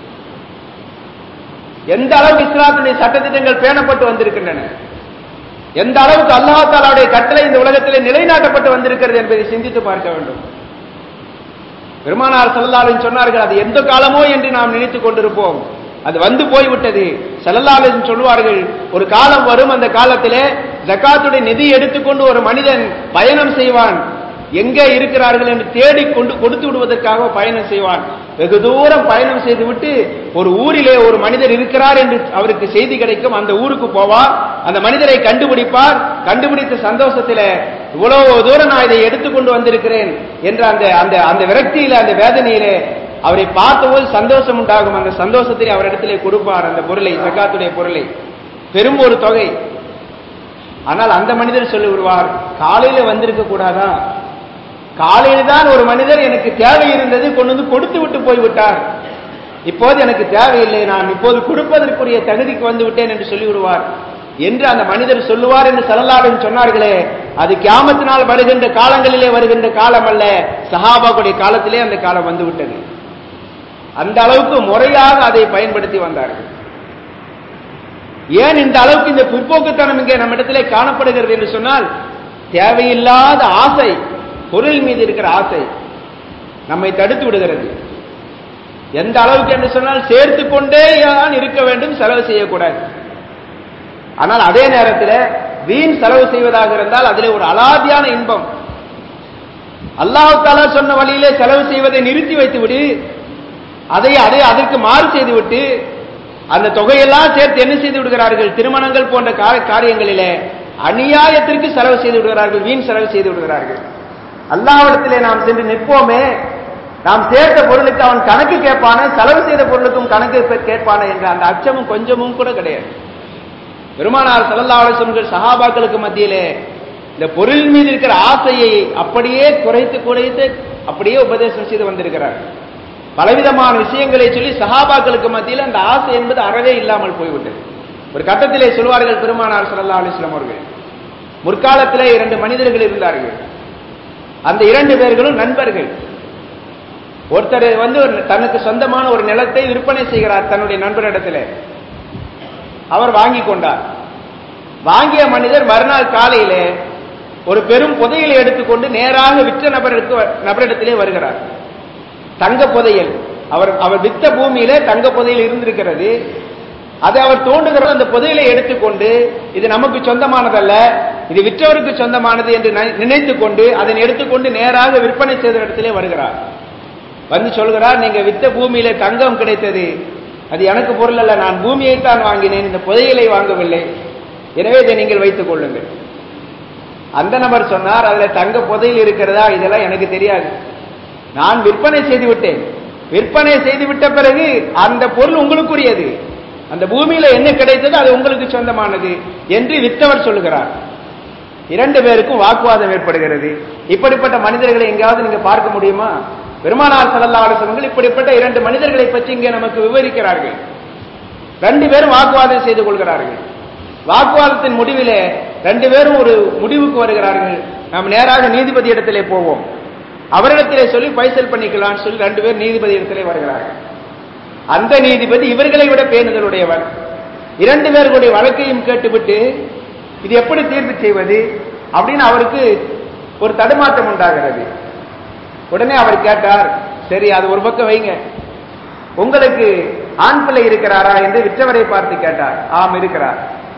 எந்த அளவுக்கு இஸ்லாத்துடைய சட்டத்திட்டங்கள் பேணப்பட்டு வந்திருக்கின்றன, எந்த அளவுக்கு அல்லாஹ் தஆலாவுடைய கட்டளை இந்த உலகத்திலே நிலைநாட்டப்பட்டு வந்திருக்கிறது என்பதை சிந்தித்து பார்க்க வேண்டும். பெருமானார் ஸல்லல்லாஹு அலைஹி சொன்னார்கள், அது எந்த காலமோ என்று நாம் நினைத்துக் கொண்டிருப்போம், அது வந்து போய்விட்டது. ஸல்லல்லாஹு அலைஹி சொல்வார்கள், ஒரு காலம் வரும், அந்த காலத்திலே ஜகாத்துடைய நிதி எடுத்துக்கொண்டு ஒரு மனிதன் பயணம் செய்வான், எங்கே இருக்கிறார்கள் என்று தேடிக்கொண்டு கொடுத்து விடுவதற்காக பயணம் செய்வான். வெகு தூரம் பயணம் செய்துவிட்டு ஒரு ஊரிலே ஒரு மனிதர் இருக்கிறார் என்று அவருக்கு செய்தி கிடைக்கும். அந்த ஊருக்கு போவார், அந்த மனிதரை கண்டுபிடிப்பார். கண்டுபிடித்த சந்தோஷத்திலே, இவ்வளவு தூரம் நான் இதை எடுத்துக்கொண்டு வந்திருக்கிறேன் என்ற அந்த விரக்தியில, அந்த வேதனையிலே அவரை பார்த்தபோது சந்தோஷம் உண்டாகும். அந்த சந்தோஷத்தை அவரிடத்திலே கொடுப்பார், அந்த பொருளை, ஜகாத்துடைய பொருளை, பெரும் ஒரு தொகை. ஆனால் அந்த மனிதர் சொல்லி விடுவார், காலையில வந்திருக்க கூடாதா? காலையில் தான் ஒரு மனிதர் எனக்கு தேவை இருந்தது, கொண்டு வந்து கொடுத்து விட்டு போய்விட்டார், இப்போது எனக்கு தேவையில்லை, நான் இப்போது கொடுப்பதற்குரிய தகுதிக்கு வந்து விட்டேன் என்று சொல்லிவிடுவார் என்று அந்த மனிதர் சொல்லுவார் என்று ஸல்லல்லாஹு அலைஹி சொன்னார்களே. அது கியாமத்தினால் வருகின்ற காலங்களிலே வருகின்ற காலம் அல்ல, சஹாபாக்களுடைய காலத்திலே அந்த காலம் வந்து விட்டது. அந்த அளவுக்கு முறையாக அதை பயன்படுத்தி வந்தார்கள். ஏன் இந்த அளவுக்கு இந்த பிற்போக்குத்தனம் இங்கே நம்ம இடத்திலே காணப்படுகிறது என்று சொன்னால், தேவையில்லாத ஆசை, பொருள் மீது இருக்கிற ஆசை நம்மை தடுத்து விடுகிறது. எந்த அளவுக்கு என்று சொன்னால், சேர்த்து கொண்டே தான் இருக்க வேண்டும், செலவு செய்யக்கூடாது. ஆனால் அதே நேரத்தில் வீண் செலவு செய்வதாக இருந்தால் அதிலே ஒரு அலாதியான இன்பம். அல்லாஹ் தஆலா சொன்ன வழியிலே செலவு செய்வதை நிறுத்தி வைத்து விடு, அதற்கு மாறு செய்துவிட்டு அந்த தொகையெல்லாம் சேர்த்து என்ன செய்து விடுகிறார்கள்? திருமணங்கள் போன்ற காரியங்களிலே அநியாயத்திற்கு செலவு செய்து விடுகிறார்கள், வீண் செலவு செய்து விடுகிறார்கள். அல்லாஹ்விடத்திலே நாம் சென்று நிற்போமே, நாம் சேர்த்த பொருளுக்கு அவன் கணக்கு கேட்பான, செலவு செய்த பொருளுக்கும் கணக்கு கேட்பான என்ற அந்த அச்சமும் கொஞ்சமும் கூட கிடையாது. பெருமானார் ஸல்லல்லாஹு அலைஹி வஸல்லம் சஹாபாக்களுக்கு மத்தியிலே இந்த பொருள் மீது இருக்கிற ஆசையை அப்படியே குறைத்து குறைத்து அப்படியே உபதேசம் செய்து வந்திருக்கிறார். பலவிதமான விஷயங்களை சொல்லி சஹாபாக்களுக்கு மத்தியில் அந்த ஆசை என்பது அறவே இல்லாமல் போய்விட்டது. ஒரு கட்டத்திலே சொல்வார்கள் பெருமானார் ஸல்லல்லாஹு அலைஹி வஸல்லம் அவர்கள், முற்காலத்திலே 2 மனிதர்கள் இருந்தார்கள். அந்த 2 பேர்களும் நண்பர்கள். ஒருத்தர் தனக்கு சொந்தமான ஒரு நிலத்தை விற்பனை செய்கிறார் தன்னுடைய நண்பரிடத்திலே. அவர் வாங்கி கொண்டார். வாங்கிய மனிதர் மறுநாள் காலையிலே ஒரு பெரும் புதையலை எடுத்துக்கொண்டு நேராக விற்ற நபரிடத்திலே வருகிறார். தங்க புதையல், அவர் வித்த பூமியிலே தங்க புதையல் இருந்திருக்கிறது. அதை அவர் தோண்டுகிற அந்த புதையலை எடுத்துக்கொண்டு இது நமக்கு சொந்தமானதல்ல, இது விற்றவருக்கு சொந்தமானது என்று நினைத்து கொண்டு அதனை எடுத்துக்கொண்டு நேராக விற்பனை செய்த இடத்திலே வருகிறார். வந்து சொல்கிறார், நீங்க வித்த பூமியில தங்கம் கிடைத்தது, அது எனக்கு பொருள் அல்ல, நான் பூமியைத்தான் வாங்கினேன், இந்த புதையலை வாங்கவில்லை, எனவே இதை நீங்கள் வைத்துக் கொள்ளுங்கள். அந்த நபர் சொன்னார், அதுல தங்க புதையல் இருக்கிறதா, இதெல்லாம் எனக்கு தெரியாது, நான் விற்பனை செய்து விட்டேன், விற்பனை செய்து விட்ட பிறகு அந்த பொருள் உங்களுக்குரியது, அந்த பூமியில என்ன கிடைத்தது அது உங்களுக்கு சொந்தமானது என்று வித்தவர் சொல்லுகிறார். 2 பேருக்கும் வாக்குவாதம் ஏற்படுகிறது. இப்படிப்பட்ட மனிதர்களை எங்கேயாவது நீங்க பார்க்க முடியுமா? பெருமானார் ஸல்லல்லாஹு அலைஹி வஸல்லம் இப்படிப்பட்ட 2 மனிதர்களை பற்றி இங்கே நமக்கு விவரிக்கிறார்கள். 2 பேரும் வாக்குவாதம் செய்து கொள்கிறார்கள். வாக்குவாதத்தின் முடிவிலே 2 பேரும் ஒரு முடிவுக்கு வருகிறார்கள். நாம் நேராக நீதிபதி இடத்திலே போவோம், அவரிடத்திலே சொல்லி பைசல் பண்ணிக்கலாம் சொல்லி 2 பேர் நீதிபதி இடத்திலே வருகிறார்கள். அந்த நீதிபதி இவர்களை விட பேணுதலுடையவர். 2 பேர்களுடைய வழக்கையும் கேட்டுவிட்டு இது எப்படி தீர்ப்பு செய்வது அப்படின்னு அவருக்கு ஒரு தடுமாற்றம் உண்டாகிறது. உடனே அவர் கேட்டார், சரி அது ஒரு பக்கம் வைங்க, உங்களுக்கு ஆண் பிள்ளை இருக்கிறாரா என்று விற்றவரை பார்த்து கேட்டார். ஆம் இருக்கிறார்.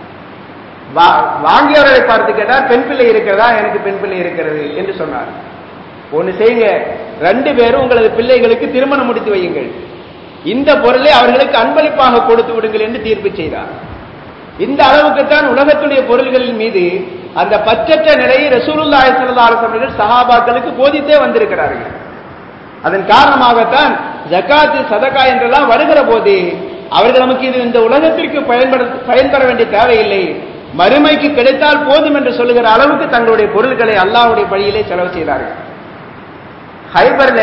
வாங்கியவரை பார்த்து கேட்டார், பெண் பிள்ளை இருக்கிறதா? எனக்கு பெண் பிள்ளை இருக்கிறது என்று சொன்னார். ஒன்னு செய்யுங்க, 2 பேரும் உங்களது பிள்ளைகளுக்கு திருமணம் முடித்து வையுங்கள், இந்த பொருளை அவர்களுக்கு அன்பளிப்பாக கொடுத்து விடுங்கள் என்று தீர்ப்பு செய்தார். இந்த அளவுக்குத்தான் உலகத்துடைய பொருள்களின் மீது அந்த பற்றற்ற நிலையை ரசூலுல்லாஹி ஸல்லல்லாஹு அலைஹி வஸல்லம் சஹாபாக்களுக்கு போதித்தே வந்திருக்கிறார்கள். அதன் காரணமாகத்தான் ஜகாத் சதகா என்றெல்லாம் வருகிற போது அவர்கள் நமக்கு இது இந்த உலகத்திற்கு பயன்பட வேண்டிய தேவையில்லை, மறுமைக்கு கிடைத்தால் போதும் என்று சொல்லுகிற அளவுக்கு தங்களுடைய பொருள்களை அல்லாஹ்வுடைய வழியிலே செலவு செய்தார்கள். ஹைபர்ல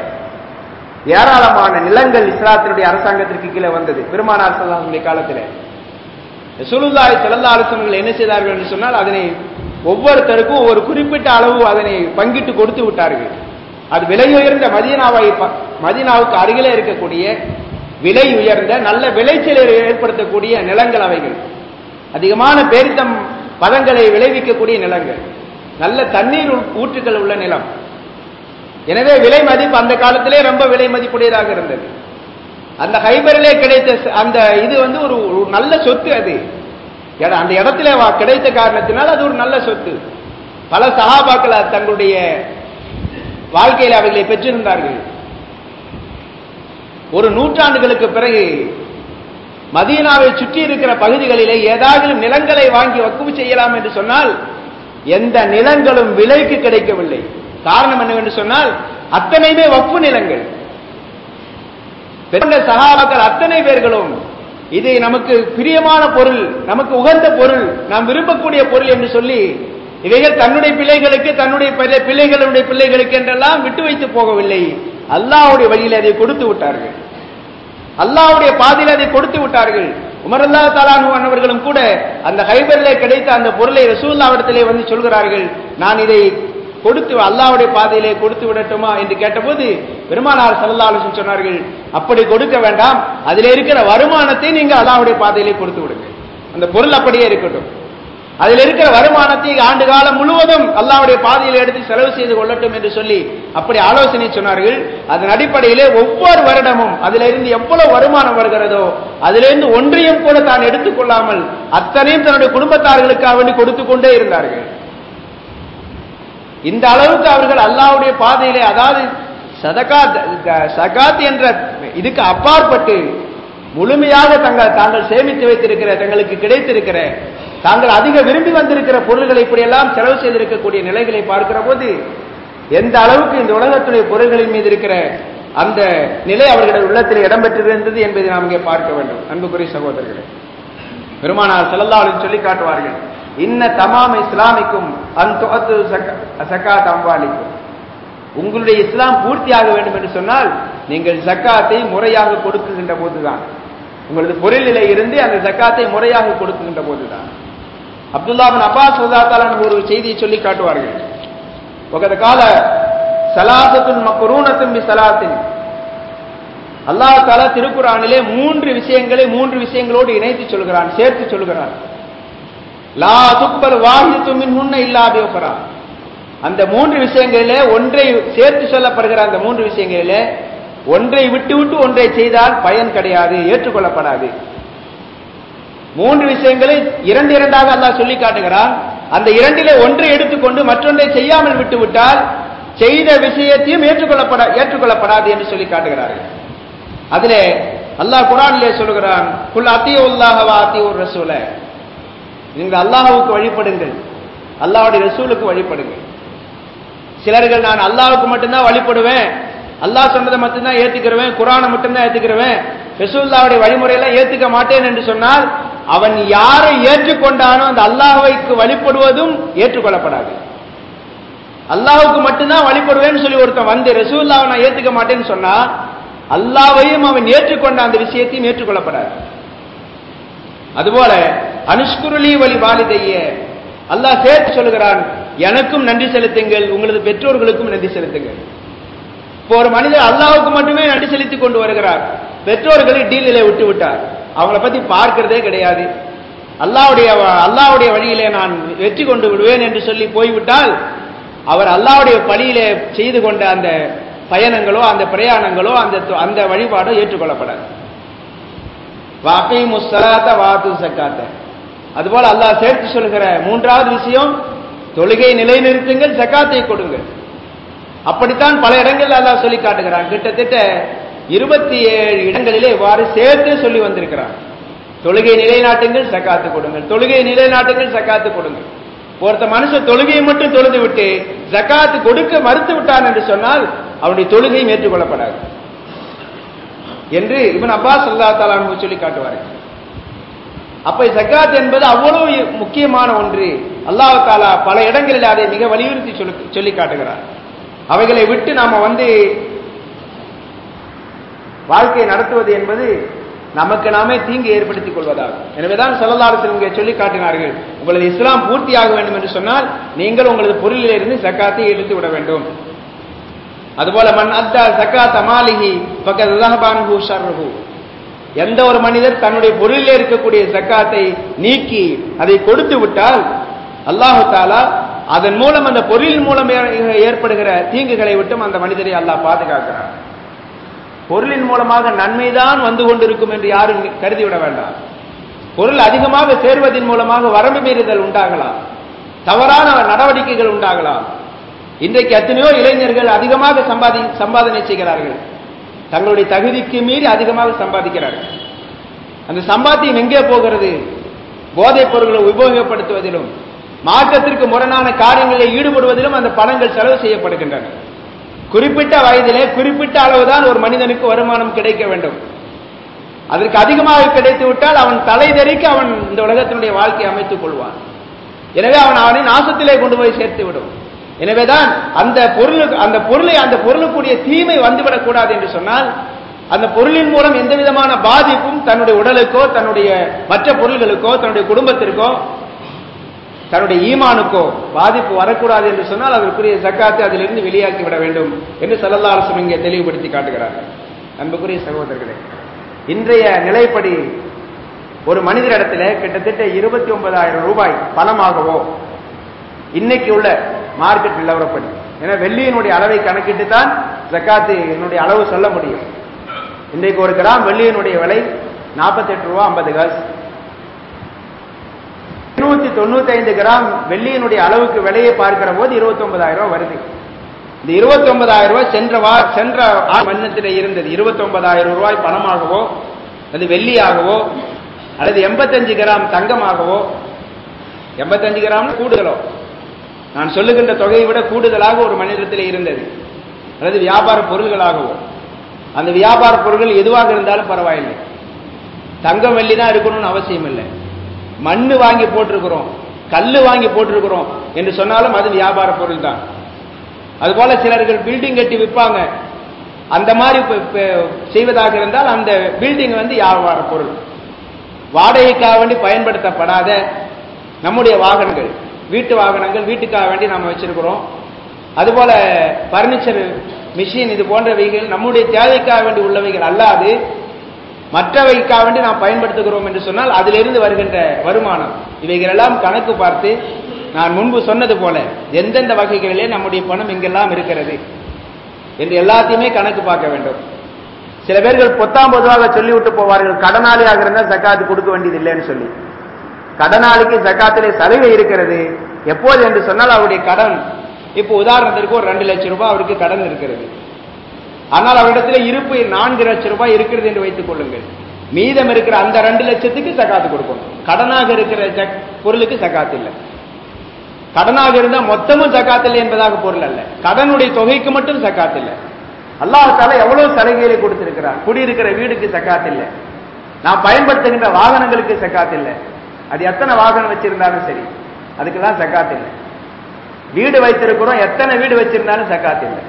ஏராளமான நிலங்கள் இஸ்லாத்தினுடைய அரசாங்கத்திற்கு கீழே வந்தது பெருமானார் ஸல்லல்லாஹு அலைஹி காலத்தில். ரசூலுல்லாஹி ஸல்லல்லாஹு அலைஹி வஸல்லம் என்ன செய்தார்கள் என்று சொன்னால், அதனை ஒவ்வொருத்தருக்கும் ஒரு குறிப்பிட்ட அளவு அதனை பங்கிட்டு கொடுத்து விட்டார்கள். அது விலை உயர்ந்த மதீனாவுக்கு அருகிலே இருக்கக்கூடிய விலை உயர்ந்த நல்ல விளைச்சலை ஏற்படுத்தக்கூடிய நிலங்கள் அவைகள். அதிகமான பேரித்தம் பழங்களை விளைவிக்கக்கூடிய நிலங்கள், நல்ல தண்ணீர் ஊற்றுகள் உள்ள நிலம். எனவே விலை மதிப்பு அந்த காலத்திலே ரொம்ப விலை மதிப்புடையதாக இருந்தது. அந்த ஹைபரிலே கிடைத்த அந்த இது ஒரு நல்ல சொத்து. அது அந்த இடத்துல கிடைத்த காரணத்தினால் அது ஒரு நல்ல சொத்து. பல சஹாபாக்கள் தங்களுடைய வாழ்க்கையில் அவைகளை பெற்றிருந்தார்கள். ஒரு நூற்றாண்டுகளுக்கு பிறகு மதீனாவை சுற்றி இருக்கிற பகுதிகளிலே ஏதாவது நிலங்களை வாங்கி வக்குஃப் செய்யலாம் என்று சொன்னால் எந்த நிலங்களும் விலைக்கு கிடைக்கவில்லை. காரணம் என்னவென்று சொன்னால் அத்தனையுமே வக்ஃப் நிலங்கள். சஹாபாக்கள் அத்தனை பேர்களும் இது நமக்கு பிரியமான பொருள், நமக்கு உகந்த பொருள், நாம் விரும்பக்கூடிய பொருள் என்று சொல்லி இவைகள் தன்னுடைய பிள்ளைகளுக்கு, தன்னுடைய பிள்ளைகளுடைய பிள்ளைகளுக்கு என்றெல்லாம் விட்டு வைத்து போகவில்லை. அல்லாஹ்வுடைய வழியில் அதை கொடுத்து விட்டார்கள், அல்லாஹ்வுடைய பாதையில் அதை கொடுத்து விட்டார்கள். உமர் ரலியல்லாஹு தஆலா அன்ஹு அவர்களும் கூட அந்த ஹைபரிலே கிடைத்த அந்த பொருளை ரசூலுல்லாஹ்விடத்திலே வந்து சொல்கிறார்கள், நான் இதை கொடுத்து அல்லாஹ்வுடைய பாதையிலே கொடுத்து விடட்டுமா என்று கேட்டபோது பெருமானார் ஸல்லல்லாஹு அலைஹி வஸல்லம் சொன்னார்கள், அப்படி கொடுக்க வேண்டாம், அதில் இருக்கிற வருமானத்தை நீங்க அல்லாஹ்வுடைய பாதையிலே கொடுத்து விடுங்க, அந்த பொருள் அப்படியே இருக்கட்டும், அதில் இருக்கிற வருமானத்தை ஆண்டு காலம் முழுவதும் அல்லாஹ்வுடைய பாதையில் எடுத்து செலவு செய்து கொள்ளட்டும் என்று சொல்லி அப்படி ஆலோசனை சொன்னார்கள். அதன் அடிப்படையிலே ஒவ்வொரு வருடமும் அதிலிருந்து எவ்வளவு வருமானம் வருகிறதோ அதிலிருந்து ஒன்றையும் கூட தான் எடுத்துக்கொள்ளாமல் அத்தனையும் தன்னுடைய குடும்பத்தார்களுக்காக வேண்டி கொடுத்து கொண்டே இருந்தார்கள். இந்த அளவுக்கு அவர்கள் அல்லாஹ்வுடைய பாதையிலே, அதாவது சகாத் என்ற இதுக்கு அப்பாற்பட்டு முழுமையாக தாங்கள் சேமித்து வைத்திருக்கிற, தங்களுக்கு கிடைத்திருக்கிற, தாங்கள் அதிக விரும்பி வந்திருக்கிற பொருள்களை இப்படியெல்லாம் செலவு செய்திருக்கக்கூடிய நிலைகளை பார்க்கிற போது எந்த அளவுக்கு இந்த உலகத்துடைய பொருள்களின் மீது இருக்கிற அந்த நிலை அவர்களுடைய உள்ளத்தில் இடம்பெற்றிருந்தது என்பதை நாம் இங்கே பார்க்க வேண்டும். அன்புக்குரிய சகோதரர்களே, பெருமானார் ஸல்லல்லாஹு அலைஹி சொல்லி காட்டுவார்கள், இன்ன தமாம் இஸ்லாமிக்கும் அன்துஅத்து ஸகாத் அம்வாலிக்கும். உங்களுடைய இஸ்லாம் பூர்த்தியாக வேண்டும் என்று சொன்னால் நீங்கள் ஜக்காத்தை முறையாக கொடுக்குகின்ற போதுதான், உங்களது பொருளிலே இருந்து அந்த ஜக்காத்தை முறையாக கொடுக்குகின்ற போதுதான். அப்துல்லா பின் அப்பாஸ் ரலியல்லாஹு தஆலா ஒரு செய்தியை சொல்லி காட்டுவார்கள். வகத கால ஸலாத்துன் மக்ரூனத்துன் பி ஸலாத்தின். அல்லாஹ் தஆலா திருக்குர்ஆனிலே மூன்று விஷயங்களோடு இணைத்து சொல்கிறான், சேர்த்து சொல்கிறான். லா துக்பல் வாஹிது மின்ஹுன்ன இல்லா பி உக்ரா. அந்த மூன்று விஷயங்களிலே ஒன்றை சேர்த்து சொல்லப்படுகிற அந்த மூன்று விஷயங்களிலே ஒன்றை விட்டு ஒன்றை செய்தால் பயன் கிடையாது, ஏற்றுக்கொள்ளப்படாது. மூன்று விஷயங்களை இரண்டாக அல்லாஹ் சொல்லி காட்டுகிறான். அந்த இரண்டிலே ஒன்றை எடுத்துக்கொண்டு மற்றொன்றை செய்யாமல் விட்டுவிட்டால் செய்த விஷயத்தையும் ஏற்றுக்கொள்ளப்படாது என்று சொல்லி காட்டுகிறார்கள். அதிலே அல்லாஹ் குர்ஆனிலே சொல்கிறான், குல் அத்தீஉல்லாஹ வ அத்தீஉர் ரசூல. நீங்கள் அல்லாஹ்வுக்கு வழிபடுங்கள், அல்லாஹ்வுடைய ரசூலுக்கு வழிபடுங்கள். சிலர்கள் நான் அல்லாஹ்வுக்கு மட்டும்தான் வழிபடுவேன், அல்லாஹ் சொன்னதை மட்டும்தான் ஏத்துக்கிறவேன், குர்ஆனை மட்டும்தான் ஏத்துக்கிறவேன், ரசூலுல்லாஹ்வுடைய வழிமுறையெல்லாம் ஏத்துக்க மாட்டேன் என்று சொன்னால் அவன் யாரை ஏற்றுக்கொண்டானோ அந்த அல்லாஹ்வுக்கு வழிபடுவதும் ஏற்றுக்கொள்ளப்படாது. அல்லாஹ்வுக்கு மட்டும்தான் வழிபடுவேன்னு சொல்லி ஒருத்தன் வந்து ரசூலுல்லாஹ்வை நான் ஏத்துக்க மாட்டேன்னு சொன்னா அல்லாஹ்வையும் அவன் ஏற்றுக்கொண்ட அந்த விஷயத்தையும் ஏற்றுக்கொள்ளப்படாது. அதுபோல அனுஷ்குருலி வலி வாலிதைய அல்லாஹ் சேர்த்து சொல்கிறான், எனக்கும் நன்றி செலுத்துங்கள், உங்களது பெற்றோர்களுக்கும் நன்றி செலுத்துங்கள். இப்போ ஒரு மனிதர் அல்லாஹ்வுக்கு மட்டுமே நன்றி செலுத்திக் கொண்டு வருகிறார், பெற்றோர்களை டீலிலே விட்டு விட்டார், அவங்கள பத்தி பார்க்கிறதே கிடையாது, அல்லாஹ்வுடைய வழியிலே நான் வெற்றி கொண்டு விடுவேன் என்று சொல்லி போய்விட்டால் அவர் அல்லாஹ்வுடைய பழியிலே செய்து கொண்ட அந்த பயணங்களோ அந்த பிரயாணங்களோ அந்த வழிபாடோ ஏற்றுக்கொள்ளப்படாது. வாகீமுஸ் ஸலாத வாது ஸகாத்த. அதுபோல அல்லாஹ் சேர்த்து சொல்கிற மூன்றாவது விஷயம், தொழுகை நிலைநிறுத்துங்கள், ஜக்காத்தை கொடுங்கள். அப்படித்தான் பல இடங்களில் அல்லாஹ் சொல்லி காட்டுகிறான். கிட்டத்தட்ட 27 இடங்களிலே இவ்வாறு சேர்த்து சொல்லி வந்திருக்கிறான். தொழுகை நிலைநாட்டுங்கள், ஜக்காத்து கொடுங்கள், தொழுகை நிலைநாட்டுங்கள், ஜக்காத்து கொடுங்கள். ஒருத்த மனுஷன் தொழுகையை மட்டும் தொழுது விட்டு ஜக்காத்து கொடுக்க மறுத்து விட்டான் என்று சொன்னால் அவனுடைய தொழுகையும் ஏற்றுக்கொள்ளப்படாது என்று இப்னு அப்பாஸ் ரலியல்லாஹு தஆலா அன்ஹு சொல்லி காட்டுவார்கள். அப்ப ஜக்காத் என்பது அவ்வளவு முக்கியமான ஒன்று. அல்லாஹ் தஆலா பல இடங்களில் அதை மிக வலியுறுத்தி சொல்லி காட்டுகிறார். அவைகளை விட்டு நாம வாழ்க்கை நடத்துவது என்பது நமக்கு நாமே தீங்கு ஏற்படுத்திக் கொள்வதாகும். எனவேதான் ஸல்லல்லாஹு அலைஹி வஸல்லம் சொல்லி காட்டினார்கள், உங்களது இஸ்லாம் பூர்த்தியாக வேண்டும் என்று சொன்னால் நீங்கள் உங்களது பொருளில் இருந்து ஜக்காத்தை எடுத்து விட வேண்டும். அதுபோல மன் அத்தா ஜக்காத் மாலிஹி ஃபகத் ஸஹப அன்ஹு ஷர்ருஹு. எந்த ஒரு மனிதர் தன்னுடைய பொருளில் இருக்கக்கூடிய ஜக்காத்தை நீக்கி அதை கொடுத்து விட்டால் அல்லாஹ் தஆலா அதன் மூலம் அந்த பொருளின் மூலம் ஏற்படுகிற தீங்குகளை விட்டும் அந்த மனிதரை அல்லாஹ் பாதுகாக்கிறார். பொருளின் மூலமாக நன்மைதான் வந்து கொண்டிருக்கும் என்று யாரும் கருதிவிட வேண்டாம். பொருள் அதிகமாக சேர்வதன் மூலமாக வரம்பு மீறுதல் உண்டாகலாம், தவறான நடவடிக்கைகள் உண்டாகலாம். இன்றைக்கு எத்தனையோ இளைஞர்கள் அதிகமாக சம்பாதனை செய்கிறார்கள், தங்களுடைய தகுதிக்கு மீறி அதிகமாக சம்பாதிக்கிறார்கள். அந்த சம்பாத்தியம் எங்கே போகிறது? போதைப் பொருட்களை உபயோகப்படுத்துவதிலும் மார்க்கத்திற்கு முரணான காரியங்களில் ஈடுபடுவதிலும் அந்த பணங்கள் செலவு செய்யப்படுகின்றன. குறிப்பிட்ட வயதிலே குறிப்பிட்ட அளவுதான் ஒரு மனிதனுக்கு வருமானம் கிடைக்க வேண்டும். அதற்கு அதிகமாக கிடைத்து விட்டால் அவன் தலைதெறிக்க அவன் இந்த உலகத்தினுடைய வாழ்க்கையை அமைத்துக் கொள்வான். எனவே அவனை நாசத்திலே கொண்டு போய் சேர்த்து விடும். எனவேதான் அந்த பொருளுக்குரிய தீமை வந்துவிடக் கூடாது என்று சொன்னால் அந்த பொருளின் மூலம் எந்த விதமான பாதிப்பும் தன்னுடைய உடலுக்கோ தன்னுடைய மற்ற பொருள்களுக்கோ தன்னுடைய குடும்பத்திற்கோ தன்னுடைய ஈமானுக்கோ பாதிப்பு வரக்கூடாது என்று சொன்னால் அதற்குரிய ஜக்காத்தை அதிலிருந்து வெளியாக்கி விட வேண்டும் என்று ஸல்லல்லாஹு அலைஹி வஸல்லம் இங்கே தெளிவுபடுத்தி காட்டுகிறார்கள். அன்புக்குரிய சகோதரர்களே, இன்றைய நிலைப்படி ஒரு மனிதரிடத்தில் கிட்டத்தட்ட 29,000 ரூபாய் பணமாகவோ இன்னைக்கு உள்ள மார்க்கெட் நிலவரப்படி, ஏன்னா வெள்ளியினுடைய அளவை கணக்கிட்டு தான் ஜக்காத்து என்னுடைய அளவு சொல்ல முடியும். இன்றைக்கு ஒரு கிராம் வெள்ளியினுடைய விலை 48 ரூபா 50 காசு. 295 கிராம் வெள்ளியினுடைய அளவுக்கு விலையை பார்க்கிற போது 29,000 ரூபாய் வருது. இந்த 29,000 ரூபாய் சென்ற மன்னத்தில் இருந்தது 29,000 ரூபாய் பணமாகவோ அது வெள்ளியாகவோ அல்லது 85 கிராம் தங்கமாகவோ, 85 கிராம் கூடுதலோ, நான் சொல்லுகின்ற தொகையை விட கூடுதலாக ஒரு மனிதத்தில் இருந்தது, அல்லது வியாபார பொருள்களாகவோ, அந்த வியாபார பொருள்கள் எதுவாக இருந்தாலும் பரவாயில்லை, தங்கம் வெள்ளி தான் இருக்கணும்னு அவசியம் இல்லை. மண்ணு வாங்கி போட்டிருக்கிறோம், கல்லு வாங்கி போட்டிருக்கிறோம் என்று சொன்னாலும் அது வியாபார பொருள் தான். அதுபோல சிலர்கள் பில்டிங் கட்டி விற்பாங்க. அந்த மாதிரி செய்வதாக இருந்தால் அந்த பில்டிங் வியாபார பொருள். வாடகைக்காக வேண்டி பயன்படுத்தப்படாத நம்முடைய வாகனங்கள், வீட்டு வாகனங்கள், வீட்டுக்காக வேண்டி நாம வச்சிருக்கிறோம். அதுபோல பர்னிச்சர், மிஷின், இது போன்றவைகள் நம்முடைய தேவைக்காக வேண்டி உள்ளவைகள் அல்லாது மற்றவைக்காக வேண்டி நாம் பயன்படுத்துகிறோம் என்று சொன்னால் அதிலிருந்து வருகின்ற வருமானம், இவைகள் எல்லாம் கணக்கு பார்த்து நான் முன்பு சொன்னது போல எந்தெந்த வகைகளிலே நம்முடைய பணம் எங்கெல்லாம் இருக்கிறது என்று எல்லாத்தையுமே கணக்கு பார்க்க வேண்டும். சில பேர்கள் பொத்தாம் பொதுவாக சொல்லிவிட்டு போவார்கள், கடனாளியாக இருந்தால் ஜக்காத்து கொடுக்க வேண்டியது இல்லைன்னு சொல்லி. கடனாளிக்கு ஜக்காத்திலே சலுகை இருக்கிறது. எப்போது என்று சொன்னால் அவருடைய கடன், இப்போ உதாரணத்திற்கு ஒரு 2 லட்சம் ரூபாய் அவருக்கு கடன் இருக்கிறது. ஆனால் அவரிடத்தில் இருப்பு 4 லட்சம் ரூபாய் இருக்கிறது என்று வைத்துக் கொள்ளுங்கள். மீதம் இருக்கிற அந்த 2 லட்சத்துக்கு ஜக்காத்து கொடுக்கணும். கடனாக இருக்கிற பொருளுக்கு ஜக்காத்து இல்லை. கடனாக இருந்தால் மொத்தமும் ஜக்காத் இல்லை என்பதாக பொருள் அல்ல. கடனுடைய தொகைக்கு மட்டும் ஜக்காத் இல்லை. அல்லாஹ் தஆலா எவ்வளவு சலுகைகளை கொடுத்திருக்கிறார். குடியிருக்கிற வீடுக்கு ஜக்காத் இல்லை, நாம் பயன்படுத்துகின்ற வாகனங்களுக்கு ஜக்காத் இல்லை. அது எத்தனை வாகனம் வச்சிருந்தாலும் சரி அதுக்கெல்லாம் ஜக்காத் இல்லை. வீடு வைத்திருக்கிறோம், எத்தனை வீடு வச்சிருந்தாலும் ஜக்காத் இல்லை.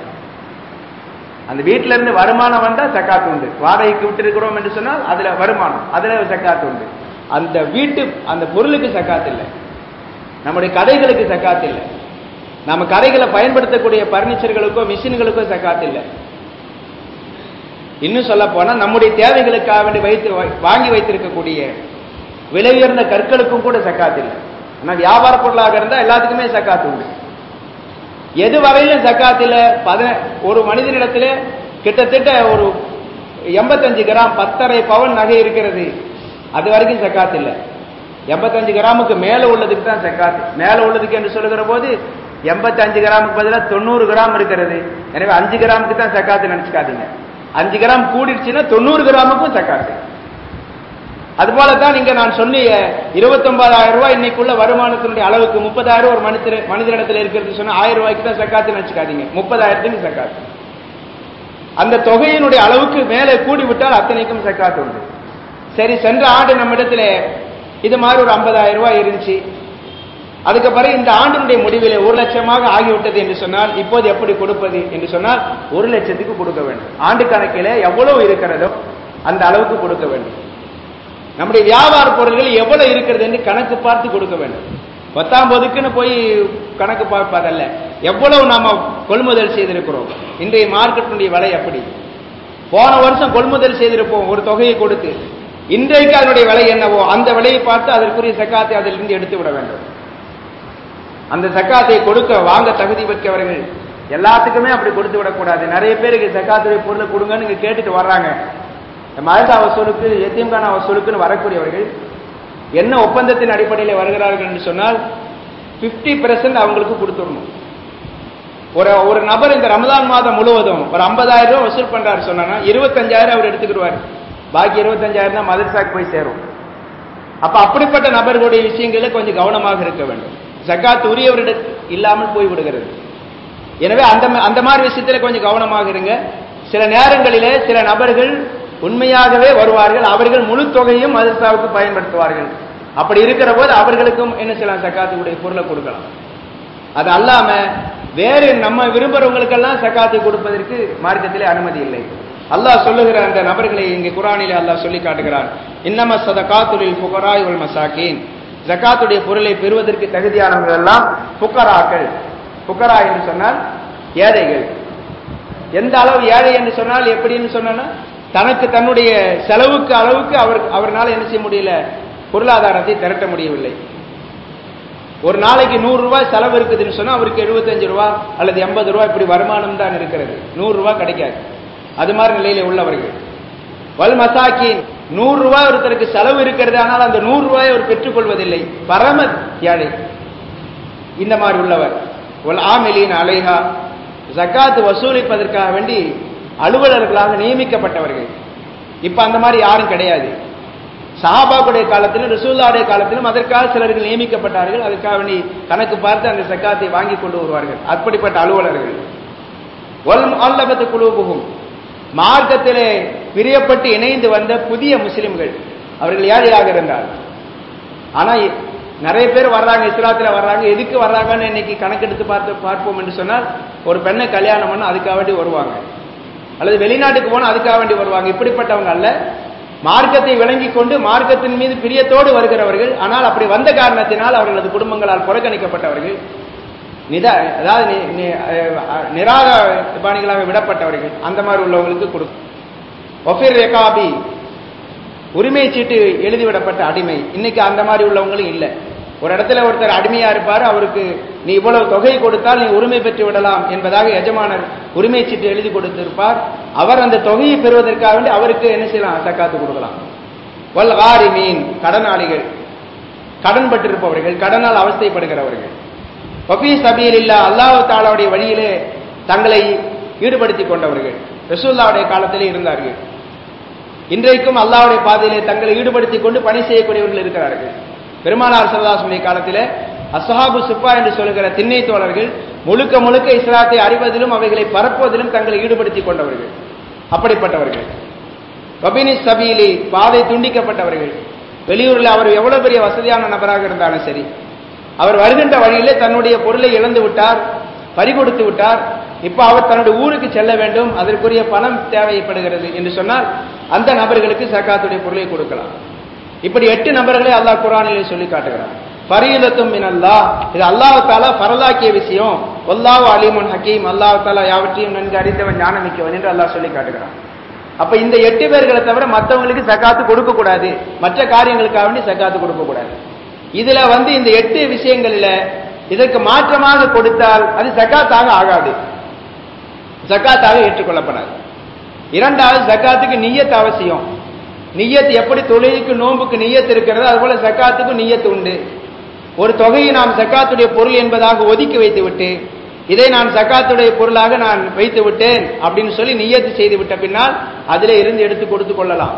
அந்த வீட்டில இருந்து வருமானம் வந்தா ஜக்காத் உண்டு. வாடகைக்கு விட்டு இருக்கிறோம் என்று சொன்னால் அதுல வருமானம், அதுல ஜக்காத் உண்டு. அந்த வீட்டு அந்த பொருளுக்கு ஜக்காத் இல்லை. நம்முடைய கடைகளுக்கு ஜக்காத் இல்லை. நம்ம கடைகளை பயன்படுத்தக்கூடிய பர்னிச்சர்களுக்கோ மிஷின்களுக்கோ ஜக்காத் இல்லை. இன்னும் சொல்ல போனா நம்முடைய தேவைகளுக்காக வேண்டி வாங்கி வைத்திருக்கக்கூடிய விலை உயர்ந்த கற்களுக்கும் கூட ஜக்காத் இல்லை. ஆனால் வியாபார பொருளாக இருந்தால் எல்லாத்துக்குமே ஜக்காத் உண்டு. எது வரையிலும் ஜக்காத் இல்லை. ஒரு மனிதனிடத்திலே கிட்டத்தட்ட ஒரு 85 கிராம் 10.5 பவுன் நகை இருக்கிறது, அது வரைக்கும் ஜக்காத் இல்லை. 85 கிராமுக்கு மேல உள்ளதுக்கு தான் ஜக்காத். மேல உள்ளதுக்கு என்று சொல்லுகிற போது 85 கிராமுக்கு பதிலாக 90 கிராம் இருக்கிறது. எனவே 5 கிராமுக்கு தான் ஜக்காத் நினைச்சுக்காதீங்க. 5 கிராம் கூடிடுச்சுன்னா 90 கிராமுக்கும் ஜக்காத். அதுபோலதான் இங்க நான் சொன்னிய 29,000 ரூபாய் இன்னைக்குள்ள வருமானத்தினுடைய அளவுக்கு 30,000 ஒரு மனிதனிடத்தில் இருக்கிறது சொன்னா 1000 ரூபாய்க்கு தான் ஜக்காத் நினைச்சுக்காதீங்க. 30,000க்கு ஜக்காத். அந்த தொகையினுடைய அளவுக்கு மேலே கூடி விட்டால் அத்தனைக்கும் ஜக்காத் உண்டு. சரி, சென்ற ஆண்டு நம்ம இடத்துல இது மாதிரி ஒரு 50,000 ரூபாய் இருந்துச்சு. அதுக்கு பிறகு இந்த ஆண்டினுடைய முடிவிலே 1 லட்சமாக ஆகிவிட்டது என்று சொன்னால் இப்போது எப்படி கொடுப்பது என்று சொன்னால் 1 லட்சத்துக்கு கொடுக்க வேண்டும். ஆண்டு கணக்கிலே எவ்வளவு இருக்கிறதோ அந்த அளவுக்கு கொடுக்க வேண்டும். நம்முடைய வியாபார பொருள்கள் எவ்வளவு இருக்கிறது என்று கணக்கு பார்த்து கொடுக்க வேண்டும். 19க்குன்னு போய் கணக்கு பார்ப்பதல்ல, எவ்வளவு நாம கொள்முதல் செய்திருக்கிறோம், இன்றைய மார்க்கெட்டினுடைய விலை எப்படி, போன வருஷம் கொள்முதல் செய்திருப்போம் ஒரு தொகையை கொடுத்து, இன்றைக்கு அதனுடைய விலை என்னவோ அந்த விலையை பார்த்து அதற்குரிய ஜக்காத்தை அதிலிருந்து எடுத்து விட வேண்டும். அந்த ஜக்காத்தை கொடுக்க வாங்க தகுதி பெற்றவர்கள் எல்லாத்துக்குமே அப்படி கொடுத்து விடக்கூடாது. நிறைய பேருக்கு ஜக்காத்துடைய பொருளை கொடுங்கன்னு இங்க கேட்டுட்டு வர்றாங்க. மதா வசூலுக்கு, எத்தீம்கானா வசூலுக்குன்னு வரக்கூடியவர்கள் என்ன ஒப்பந்தத்தின் அடிப்படையில் வருகிறார்கள் என்று சொன்னால் 50% அவங்களுக்கு கொடுத்துடணும். ஒரு நபர் இந்த ரமதான் மாதம் முழுவதும் ஒரு 50,000 ரூபாய் வசூல் பண்றாரு சொன்னா 25,000 அவர் எடுத்துக்கிடுவார். பாக்கி 25,000 தான் மதரசாக்கு போய் சேரும். அப்ப அப்படிப்பட்ட நபர்களுடைய விஷயங்களில் கொஞ்சம் கவனமாக இருக்க வேண்டும். ஜக்காத் உரியவரிடம் இல்லாமல் போய் விடுகிறது. எனவே அந்த மாதிரி விஷயத்துல கொஞ்சம் கவனமாக இருங்க. சில நேரங்களிலே சில நபர்கள் உண்மையாகவே வருவார்கள், அவர்கள் முழு தொகையும் மதரசாவுக்கு பயன்படுத்துவார்கள். அப்படி இருக்கிற போது அவர்களுக்கும் என்ன செய்யலாம், ஜக்காத்துடைய பொருளை கொடுக்கலாம். அது அல்லாம வேறு நம்ம விரும்புறவங்களுக்கெல்லாம் ஜக்காத்து கொடுப்பதற்கு மார்க்கத்திலே அனுமதி இல்லை. அல்லாஹ் சொல்லுகிற அந்த நபர்களை இங்கே குர்ஆனிலே அல்லாஹ் சொல்லி காட்டுகிறான். இன்னம ஸதகாத்துல் ஃபுகராய் வல் மசாகீன், ஜக்காத்துடைய பொருளை பெறுவதற்கு தகுதியானவர்கள் எல்லாம் ஃபுகராக்கள். ஃபுகரா என்று சொன்னால் ஏழைகள். எந்த அளவு ஏழை என்று சொன்னால் எப்படின்னு சொன்னா, தனக்கு தன்னுடைய செலவுக்கு அளவுக்கு அவரால் என்ன செய்ய முடியல, பொருளாதாரத்தை திரட்ட முடியவில்லை. ஒரு நாளைக்கு 100 ரூபாய் செலவு இருக்குதுன்னு சொன்னா அவருக்கு 75 ரூபாய் அல்லது 80 ரூபாய் இப்படி வருமானம் தான் இருக்கிறது. 100 ரூபாய் கிடைக்காது. அது மாதிரி நிலையில உள்ளவர்கள். வல் மசாக்கீன், 100 ரூபாய் ஒருத்தருக்கு செலவு இருக்கிறது, ஆனால் அந்த 100 ரூபாயை அவர் பெற்றுக் கொள்வதில்லை, பரம ஏழை. இந்த மாதிரி உள்ளவர். வல் ஆமிலீன் அலைஹா, ஜக்காத் வசூலிப்பதற்காக வேண்டி அலுவலர்களாக நியமிக்கப்பட்டவர்கள். இப்ப அந்த மாதிரி யாரும் கிடையாது. சஹாபாவுடைய காலத்திலும் ரசூலுல்லாஹ்வுடைய காலத்திலும் அதற்காக சிலர்கள் நியமிக்கப்பட்டார்கள். அதற்காக வேண்டி கணக்கு பார்த்து அந்த ஜக்காத்தை வாங்கி கொண்டு வருவார்கள். அப்படிப்பட்ட அலுவலர்கள். வல் முஅல்லபத்து குலூபுஹும், மார்க்கத்திலே பிரியப்பட்டு இணைந்து வந்த புதிய முஸ்லிம்கள், அவர்கள் ஏழையாக இருந்தார். ஆனா நிறைய பேர் வர்றாங்க, இஸ்லாத்துல வர்றாங்க. எதுக்கு வர்றாங்கன்னு இன்னைக்கு கணக்கெடுத்து பார்ப்போம் என்று சொன்னால், ஒரு பெண்ணை கல்யாணம் பண்ண அதுக்காக வேண்டி வருவாங்க, அல்லது வெளிநாட்டுக்கு போனா அதுக்காக வேண்டி வருவாங்க. இப்படிப்பட்டவங்க அல்ல, மார்க்கத்தை விளங்கி கொண்டு மார்க்கத்தின் மீது பிரியத்தோடு வருகிறவர்கள். ஆனால் அப்படி வந்த காரணத்தினால் அவர்களது குடும்பங்களால் புறக்கணிக்கப்பட்டவர்கள், அதாவது நிராகரிப்பாணிகளாக விடப்பட்டவர்கள், அந்த மாதிரி உள்ளவங்களுக்கு கொடுக்கும். ஒஃபிர் ரெகாபி, உரிமை சீட்டு எழுதிவிடப்பட்ட அடிமை. இன்னைக்கு அந்த மாதிரி உள்ளவங்களும் இல்லை. ஒரு இடத்துல ஒருத்தர் அடிமையா இருப்பார், அவருக்கு நீ இவ்வளவு தொகை கொடுத்தால் நீ உரிமை பெற்று விடலாம் என்பதாக எஜமானர் உரிமை சீட்டு எழுதி கொடுத்திருப்பார். அவர் அந்த தொகையை பெறுவதற்காக வேண்டி அவருக்கு என்ன செய்யலாம், ஜக்காத்து கொடுக்கலாம். வல் காரிமீன், கடனாளிகள், கடன் பட்டிருப்பவர்கள், கடனால் அவஸ்தைப்படுகிறவர்கள். வஃபீ சபீலில்லாஹ், அல்லாஹ் தஆலாவுடைய வழியிலே தங்களை ஈடுபடுத்திக் கொண்டவர்கள் ரசூலுல்லாஹ்வுடைய காலத்திலே இருந்தார்கள். இன்றைக்கும் அல்லாஹ்வுடைய பாதையிலே தங்களை ஈடுபடுத்திக் கொண்டு பணி செய்யக்கூடியவர்கள் இருக்கிறார்கள். பெருமானார் ஸல்லல்லாஹு அலைஹி வஸல்லம் காலத்திலே அஸ்ஹாபு சுஃபா என்று சொல்லுகிற திண்ணை தோழர்கள் முழுக்க முழுக்க இஸ்லாத்தை அறிவதிலும் அவைகளை பரப்புவதிலும் தங்களை ஈடுபடுத்திக் கொண்டவர்கள். அப்படிப்பட்டவர்கள். வபினி சபீலி, பாதை துண்டிக்கப்பட்டவர்கள். வெளியூரில் அவர் எவ்வளவு பெரிய வசதியான நபராக இருந்தாலும் சரி, அவர் வருகின்ற வழியிலே தன்னுடைய பொருளை இழந்து விட்டார், பறிகொடுத்து விட்டார். இப்ப அவர் தன்னுடைய ஊருக்கு செல்ல வேண்டும், அதற்குரிய பணம் தேவைப்படுகிறது என்று சொன்னால் அந்த நபர்களுக்கு ஜகாத்துடைய பொருளை கொடுக்கலாம். இப்படி 8 நபர்களை அல்லாஹ் குர்ஆனிலே சொல்லி காட்டுகிறார். ஃபரீலத்தும் மினல்லாஹ், இது அல்லாஹ் தஆலா ஃபரலாக்கிய விஷயம். வல்லாஹு அலீமுன் ஹக்கீம், அல்லாஹ் தஆலா யாவற்றையும் நன்கு அறிந்தவன், ஞானமிக்கவன் என்று அல்லாஹ் சொல்லி காட்டுகிறான். அப்ப இந்த 8 பேர்களை தவிர மற்றவங்களுக்கு ஜகாத்து கொடுக்க கூடாது, மற்ற காரியங்களுக்காக வேண்டி ஜகாத்து கொடுக்க கூடாது. இதுல இந்த 8 விஷயங்களில இதற்கு மாற்றமாக கொடுத்தால் அது ஜகாத்தாக ஆகாது, ஜகாத்தாக ஏற்றுக்கொள்ளப்படாது. இரண்டாவது, ஜகாத்துக்கு நிய்யத் அவசியம். நிய்யத் எப்படி தொழுகைக்கு நோன்புக்கு நிய்யத் இருக்கிறது, அதுபோல ஜகாத்துக்கு நிய்யத் உண்டு. ஒரு தொகையை நாம் ஜகாத்துடைய பொருள் என்பதாக ஒதுக்கி வைத்து விட்டு, இதை நான் ஜகாத்துடைய பொருளாக நான் வைத்து விட்டேன் அப்படின்னு சொல்லி நிய்யத் செய்து விட்ட பின்னால் அதிலே இருந்து எடுத்து கொடுத்து கொள்ளலாம்.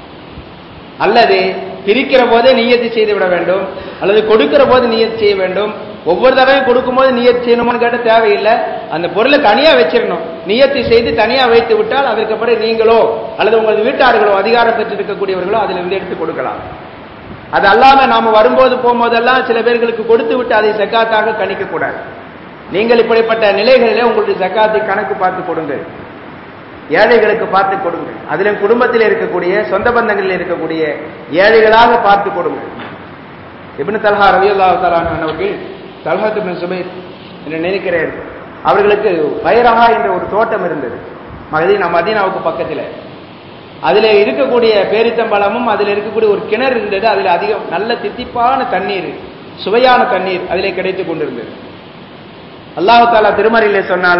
அல்லது பிரிக்கிற போதே நிய்யத்து செய்து விட வேண்டும், அல்லது கொடுக்கிற போது நிய்யத் செய்ய வேண்டும். ஒவ்வொரு தடவையும் கொடுக்கும் போது நிய்யத் செய்யணும்னு கேட்ட தேவையில்லை. அந்த பொருளை தனியா வச்சிடணும், நிய்யத்தை செய்து தனியா வைத்து விட்டால் அதற்கு பிறகு நீங்களோ அல்லது உங்களது வீட்டார்களோ அதிகாரம் பெற்றிருக்கக்கூடியவர்களோ அதில் இருந்து எடுத்து கொடுக்கலாம். அது அல்லாம நாம வரும்போது போகும்போதெல்லாம் சில பேர்களுக்கு கொடுத்து விட்டு அதை ஜக்காத்தாக கணிக்க கூடாது. நீங்கள் இப்படிப்பட்ட நிலைகளிலே உங்களுடைய ஜக்காத்தை கணக்கு பார்த்து கொடுங்கள், ஏழைகளுக்கு பார்த்து கொடுங்கள். அதிலும் குடும்பத்தில் இருக்கக்கூடிய சொந்த பந்தங்களில் இருக்கக்கூடிய ஏழைகளாக பார்த்து கொடுங்கள். இப்னு தல்ஹா ரலியல்லாஹு தஆலா அவர்கள், தல்ஹா இப்னு சுபைர் என்று நினைக்கிறேன், அவர்களுக்கு பைரஹா என்ற ஒரு தோட்டம் இருந்தது மதீனாவுக்கு பக்கத்தில். அதில் இருக்கக்கூடிய பேரித்தம்பழமும் அதில் இருக்கக்கூடிய ஒரு கிணறு இருந்தது. அதில் அதிகம் நல்ல தித்திப்பான தண்ணீர், சுவையான தண்ணீர் அதிலே கிடைத்துக் கொண்டிருந்தது. அல்லாஹ் தஆலா திருமறையிலே சொன்னார்,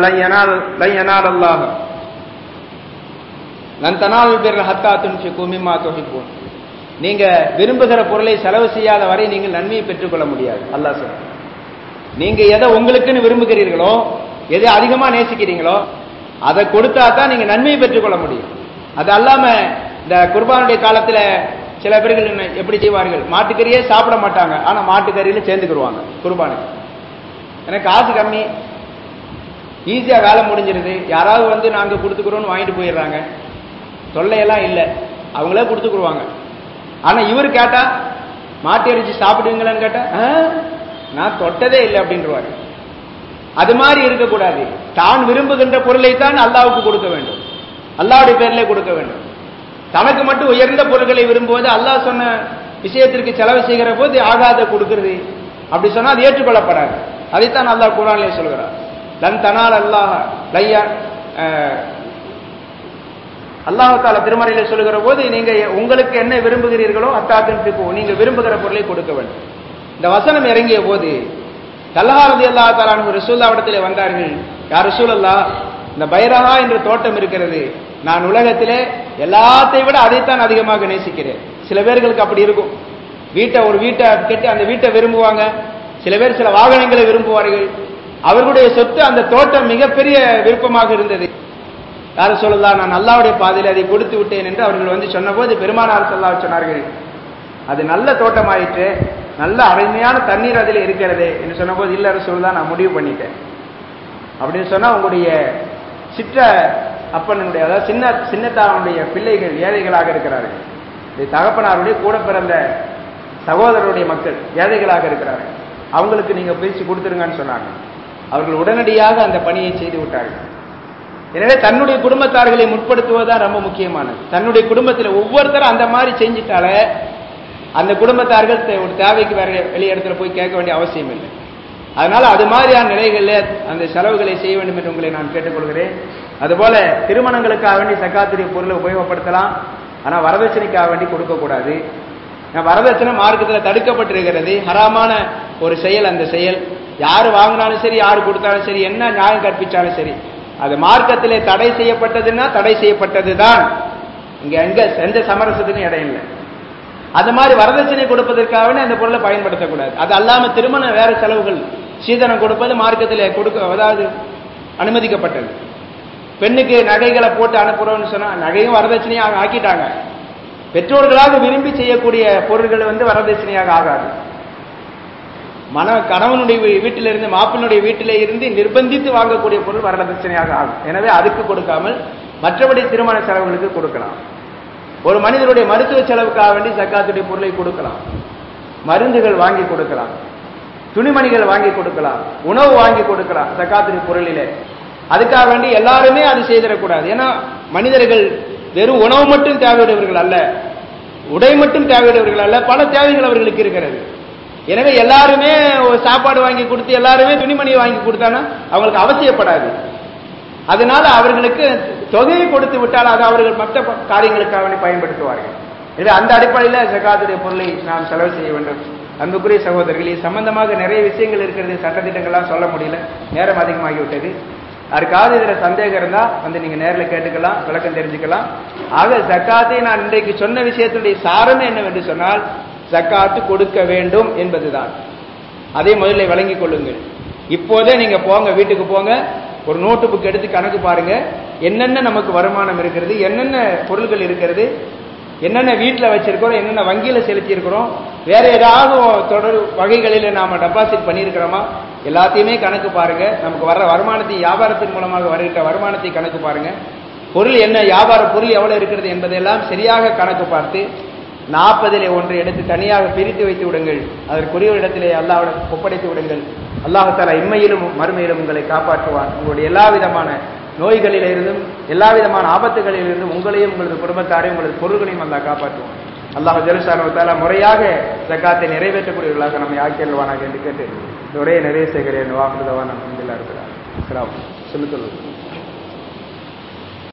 லன் தனாலுல் பிர்ர ஹத்தா துன்ஃபிகு மிம்மா துஹிப்பூன், நீங்க விரும்புகிற பொருளை செலவு செய்யாத வரை நீங்கள் நன்மையை பெற்றுக்கொள்ள முடியாது. அல்லாஹ் சொல்றார், நீங்க எதை உங்களுக்குன்னு விரும்புகிறீர்களோ, எதை அதிகமா நேசிக்கிறீங்களோ அதை கொடுத்தா தான் நீங்க நன்மையை பெற்றுக்கொள்ள முடியும். அது அல்லாம இந்த குர்பானுடைய காலத்துல சில பேர்கள் எப்படி செய்வார்கள், மாட்டுக்கறியே சாப்பிட மாட்டாங்க, ஆனா மாட்டுக்கறியில சேர்ந்துக்கிடுவாங்க குர்பானுக்கு. எனக்கு காசு கம்மி, ஈஸியா வேலை முடிஞ்சிருது, யாராவது நாங்க கொடுத்துக்கிறோம்னு வாங்கிட்டு போயிடுறாங்க, தொல்லையெல்லாம் இல்லை, அவங்களே கொடுத்துக்குருவாங்க. ஆனா இவர் கேட்டா மாட்டு இறைச்சி சாப்பிடுவீங்களான்னு கேட்டா நான் தொட்டதே இல்லை அப்படின்றவாரு. அது மாதிரி இருக்கக்கூடாது. தான் விரும்புகின்ற பொருளை தான் அல்லாஹ்வுக்கு கொடுக்க வேண்டும், அல்லாஹ்வுடைய பேரிலே கொடுக்க வேண்டும். தனக்கு மட்டும் உயர்ந்த பொருட்களை விரும்புவது, அல்லாஹ் சொன்ன விஷயத்திற்கு செலவு செய்கிற போது ஆகாத கொடுக்கிறது அப்படி சொன்னா அது ஏற்றுக்கொள்ளப்படாது. அதைத்தான் அல்லாஹ் குர்ஆனிலே சொல்கிறார். லன் தனால் அல்லாஹ் லையா, அல்லாஹ் தஆலா திருமறையிலே சொல்லுகிற போது நீங்க உங்களுக்கு என்ன விரும்புகிறீர்களோ அத்தாத்தின் பிப்பு, நீங்க விரும்புகிற பொருளை கொடுக்க வேண்டும். இந்த வசனம் இறங்கிய போது தல்ஹா ரலியல்லாஹு தஆலா அன்ஹு ரசூலுல்லாஹ்விடத்திலே வந்தார்கள். யா ரசூலல்லாஹ், இந்த பைரஹா என்ற தோட்டம் இருக்கிறது, நான் உலகத்திலே எல்லாத்தை விட அதைத்தான் அதிகமாக நேசிக்கிறேன். சில பேர்களுக்கு அப்படி இருக்கும், ஒரு வீட்டை கட்டி அந்த வீட்டை விரும்புவாங்க, சில பேர் சில வாகனங்களை விரும்புவார்கள். அவர்களுடைய சொத்து அந்த தோட்டம் மிகப்பெரிய விருப்பமாக இருந்தது. யார சொல்லலாம், நான் அல்லாஹ்வுடைய பாதையில் அதை கொடுத்து விட்டேன் என்று அவர்கள் சொன்னபோது பெருமானார் ஸல்லல்லாஹு சொன்னார்கள், அது நல்ல தோட்டம் ஆயிற்று, நல்ல அருமையான தண்ணீர் அதில் இருக்கிறது என்று சொன்னபோது, இல்ல ரசூலுல்லாஹ், நான் முடிவு பண்ணிட்டேன் அப்படின்னு சொன்னா, உங்களுடைய சிற்ற அப்பனுடைய, அதாவது சின்னத்தாருடைய பிள்ளைகள் ஏழைகளாக இருக்கிறார்கள், தகப்பனாருடைய கூட பிறந்த சகோதரருடைய மக்கள் ஏழைகளாக இருக்கிறார்கள், அவங்களுக்கு நீங்க பிரிச்சு கொடுத்துருங்கன்னு சொன்னாங்க. அவர்கள் உடனடியாக அந்த பணியை செய்து விட்டார்கள். எனவே தன்னுடைய குடும்பத்தார்களை முற்படுத்துவதுதான் ரொம்ப முக்கியமானது. தன்னுடைய குடும்பத்தில் ஒவ்வொருத்தரும் அந்த மாதிரி செஞ்சிட்டாலே அந்த குடும்பத்தார்கள் ஒரு தேவைக்கு வேற வெளி இடத்துல போய் கேட்க வேண்டிய அவசியம் இல்லை. அதனால அது மாதிரியான நிலைகளில் அந்த செலவுகளை செய்ய வேண்டும் என்று உங்களை நான் கேட்டுக்கொள்கிறேன். அதுபோல திருமணங்களுக்காக வேண்டி சக்காத்துடைய பொருளை உபயோகப்படுத்தலாம், ஆனா வரதட்சணைக்காக வேண்டி கொடுக்கக்கூடாது. வரதட்சணை மார்க்கத்தில் தடுக்கப்பட்டிருக்கிறது, ஹராமான ஒரு செயல். அந்த செயல் யாரு வாங்கினாலும் சரி, யாரு கொடுத்தாலும் சரி, என்ன நியாயம் கற்பிச்சாலும் சரி, அது மார்க்கத்திலே தடை செய்யப்பட்டதுன்னா தடை செய்யப்பட்டதுதான். இங்க எங்க எந்த சமரசத்துக்கும் இடம் இல்லை. அது மாதிரி வரதட்சணை கொடுப்பதற்காக அந்த பொருளை பயன்படுத்தக்கூடாது. அது அல்லாம திருமண வேற செலவுகள் சீதனம் கொடுப்பது மார்க்கத்திலே அதாவது அனுமதிக்கப்பட்டது. பெண்ணுக்கு நகைகளை போட்டு அனுப்புறோம்னு சொன்னா நகையும் வரதட்சணையாக ஆக்கிட்டாங்க. பெற்றோர்களாக விரும்பி செய்யக்கூடிய பொருள்கள் வரதட்சணையாக ஆகாது. கணவனுடைய வீட்டிலிருந்து மாப்பிள்ளுடைய வீட்டிலே இருந்து நிர்பந்தித்து வாங்கக்கூடிய பொருள் வரதட்சணையாக ஆகும். எனவே அதுக்கு கொடுக்காமல் மற்றபடி திருமண செலவுகளுக்கு கொடுக்கலாம். ஒரு மனிதனுடைய மருத்துவ செலவுக்காக வேண்டி சக்காத்துடைய பொருளை கொடுக்கலாம், மருந்துகள் வாங்கி கொடுக்கலாம், துணிமணிகள் வாங்கி கொடுக்கலாம், உணவு வாங்கி கொடுக்கலாம் சக்காத்துடைய பொருளிலே. அதுக்காக வேண்டி எல்லாருமே அது செய்திடக்கூடாது. ஏன்னா மனிதர்கள் வெறும் உணவு மட்டும் தேவையுடையவர்கள் அல்ல, உடை மட்டும் தேவையுடையவர்கள் அல்ல, பல தேவைகள் அவர்களுக்கு இருக்கிறது. எனவே எல்லாருமே சாப்பாடு வாங்கி கொடுத்து எல்லாருமே துணிமணியை வாங்கி கொடுத்தானா அவங்களுக்கு அவசியப்படாது. அதனால அவர்களுக்கு தொகையை கொடுத்து விட்டால் அது அவர்கள் மற்ற காரியங்களுக்காக பயன்படுத்துவார்கள். எனவே அந்த அடிப்படையில் ஜகாத்துடைய பொருளை நாம் செலவு செய்ய வேண்டும். அன்புக்குரிய சகோதரர்கள், இது சம்பந்தமாக நிறைய விஷயங்கள் இருக்கிறது, சட்டத்திட்டங்கள்லாம் சொல்ல முடியல, நேரம் அதிகமாகிவிட்டது. அதுக்காக இதில் சந்தேகம் இருந்தா நீங்க நேரில் கேட்டுக்கலாம், விளக்கம் தெரிஞ்சுக்கலாம். ஆக ஜக்காத்தை நான் இன்றைக்கு சொன்ன விஷயத்துடைய சாரம் என்னவென்று சொன்னால் ஜக்காத்து கொடுக்க வேண்டும் என்பதுதான். அதை முதல்ல விளங்கிக் கொள்ளுங்கள். இப்போதே நீங்க போங்க, வீட்டுக்கு போங்க, ஒரு நோட்டு புக் எடுத்து கணக்கு பாருங்க, என்னென்ன நமக்கு வருமானம் இருக்கிறது, என்னென்ன பொருள்கள் இருக்கிறது, என்னென்ன வீட்டில் வச்சிருக்கிறோம், என்னென்ன வங்கியில செலுத்தி இருக்கிறோம், வேற ஏதாவது தொடர் வகைகளில் நாம டெபாசிட் பண்ணியிருக்கிறோமா, எல்லாத்தையுமே கணக்கு பாருங்க. நமக்கு வர்ற வருமானத்தை, வியாபாரத்தின் மூலமாக வருகின்ற வருமானத்தை கணக்கு பாருங்க. பொருள் என்ன, வியாபார பொருள் எவ்வளவு இருக்கிறது என்பதெல்லாம் சரியாக கணக்கு பார்த்து 40 ஒன்றை எடுத்து தனியாக பிரித்து வைத்து விடுங்கள். அதற்குரிய இடத்திலே அல்லாஹ்விடம் ஒப்படைத்து விடுங்கள். அல்லாஹ் தஆலா இம்மையிலும் மறுமையிலும் உங்களை காப்பாற்றுவான். உங்களுடைய எல்லா விதமான நோய்களிலிருந்தும் எல்லா விதமான ஆபத்துகளிலிருந்தும் உங்களையும் உங்களது குடும்பத்தாரையும் உங்களது பொருள்களையும் அல்லாஹ் காப்பாற்றுவான். அல்லாஹ் ஜல்லஷானஹு வ தஆலா முறையாக ஜகாத்தை நிறைவேற்றக்கூடியவர்களாக நம்மை ஆக்கியல்வானாக என்று கேட்டு உரையை நிறைவு செய்கிறேன். வாஹிரு தவானா அல்ஹம்துலில்லாஹி ரப்பில் ஆலமீன். அஸ்ஸலாமு அலைக்கும்.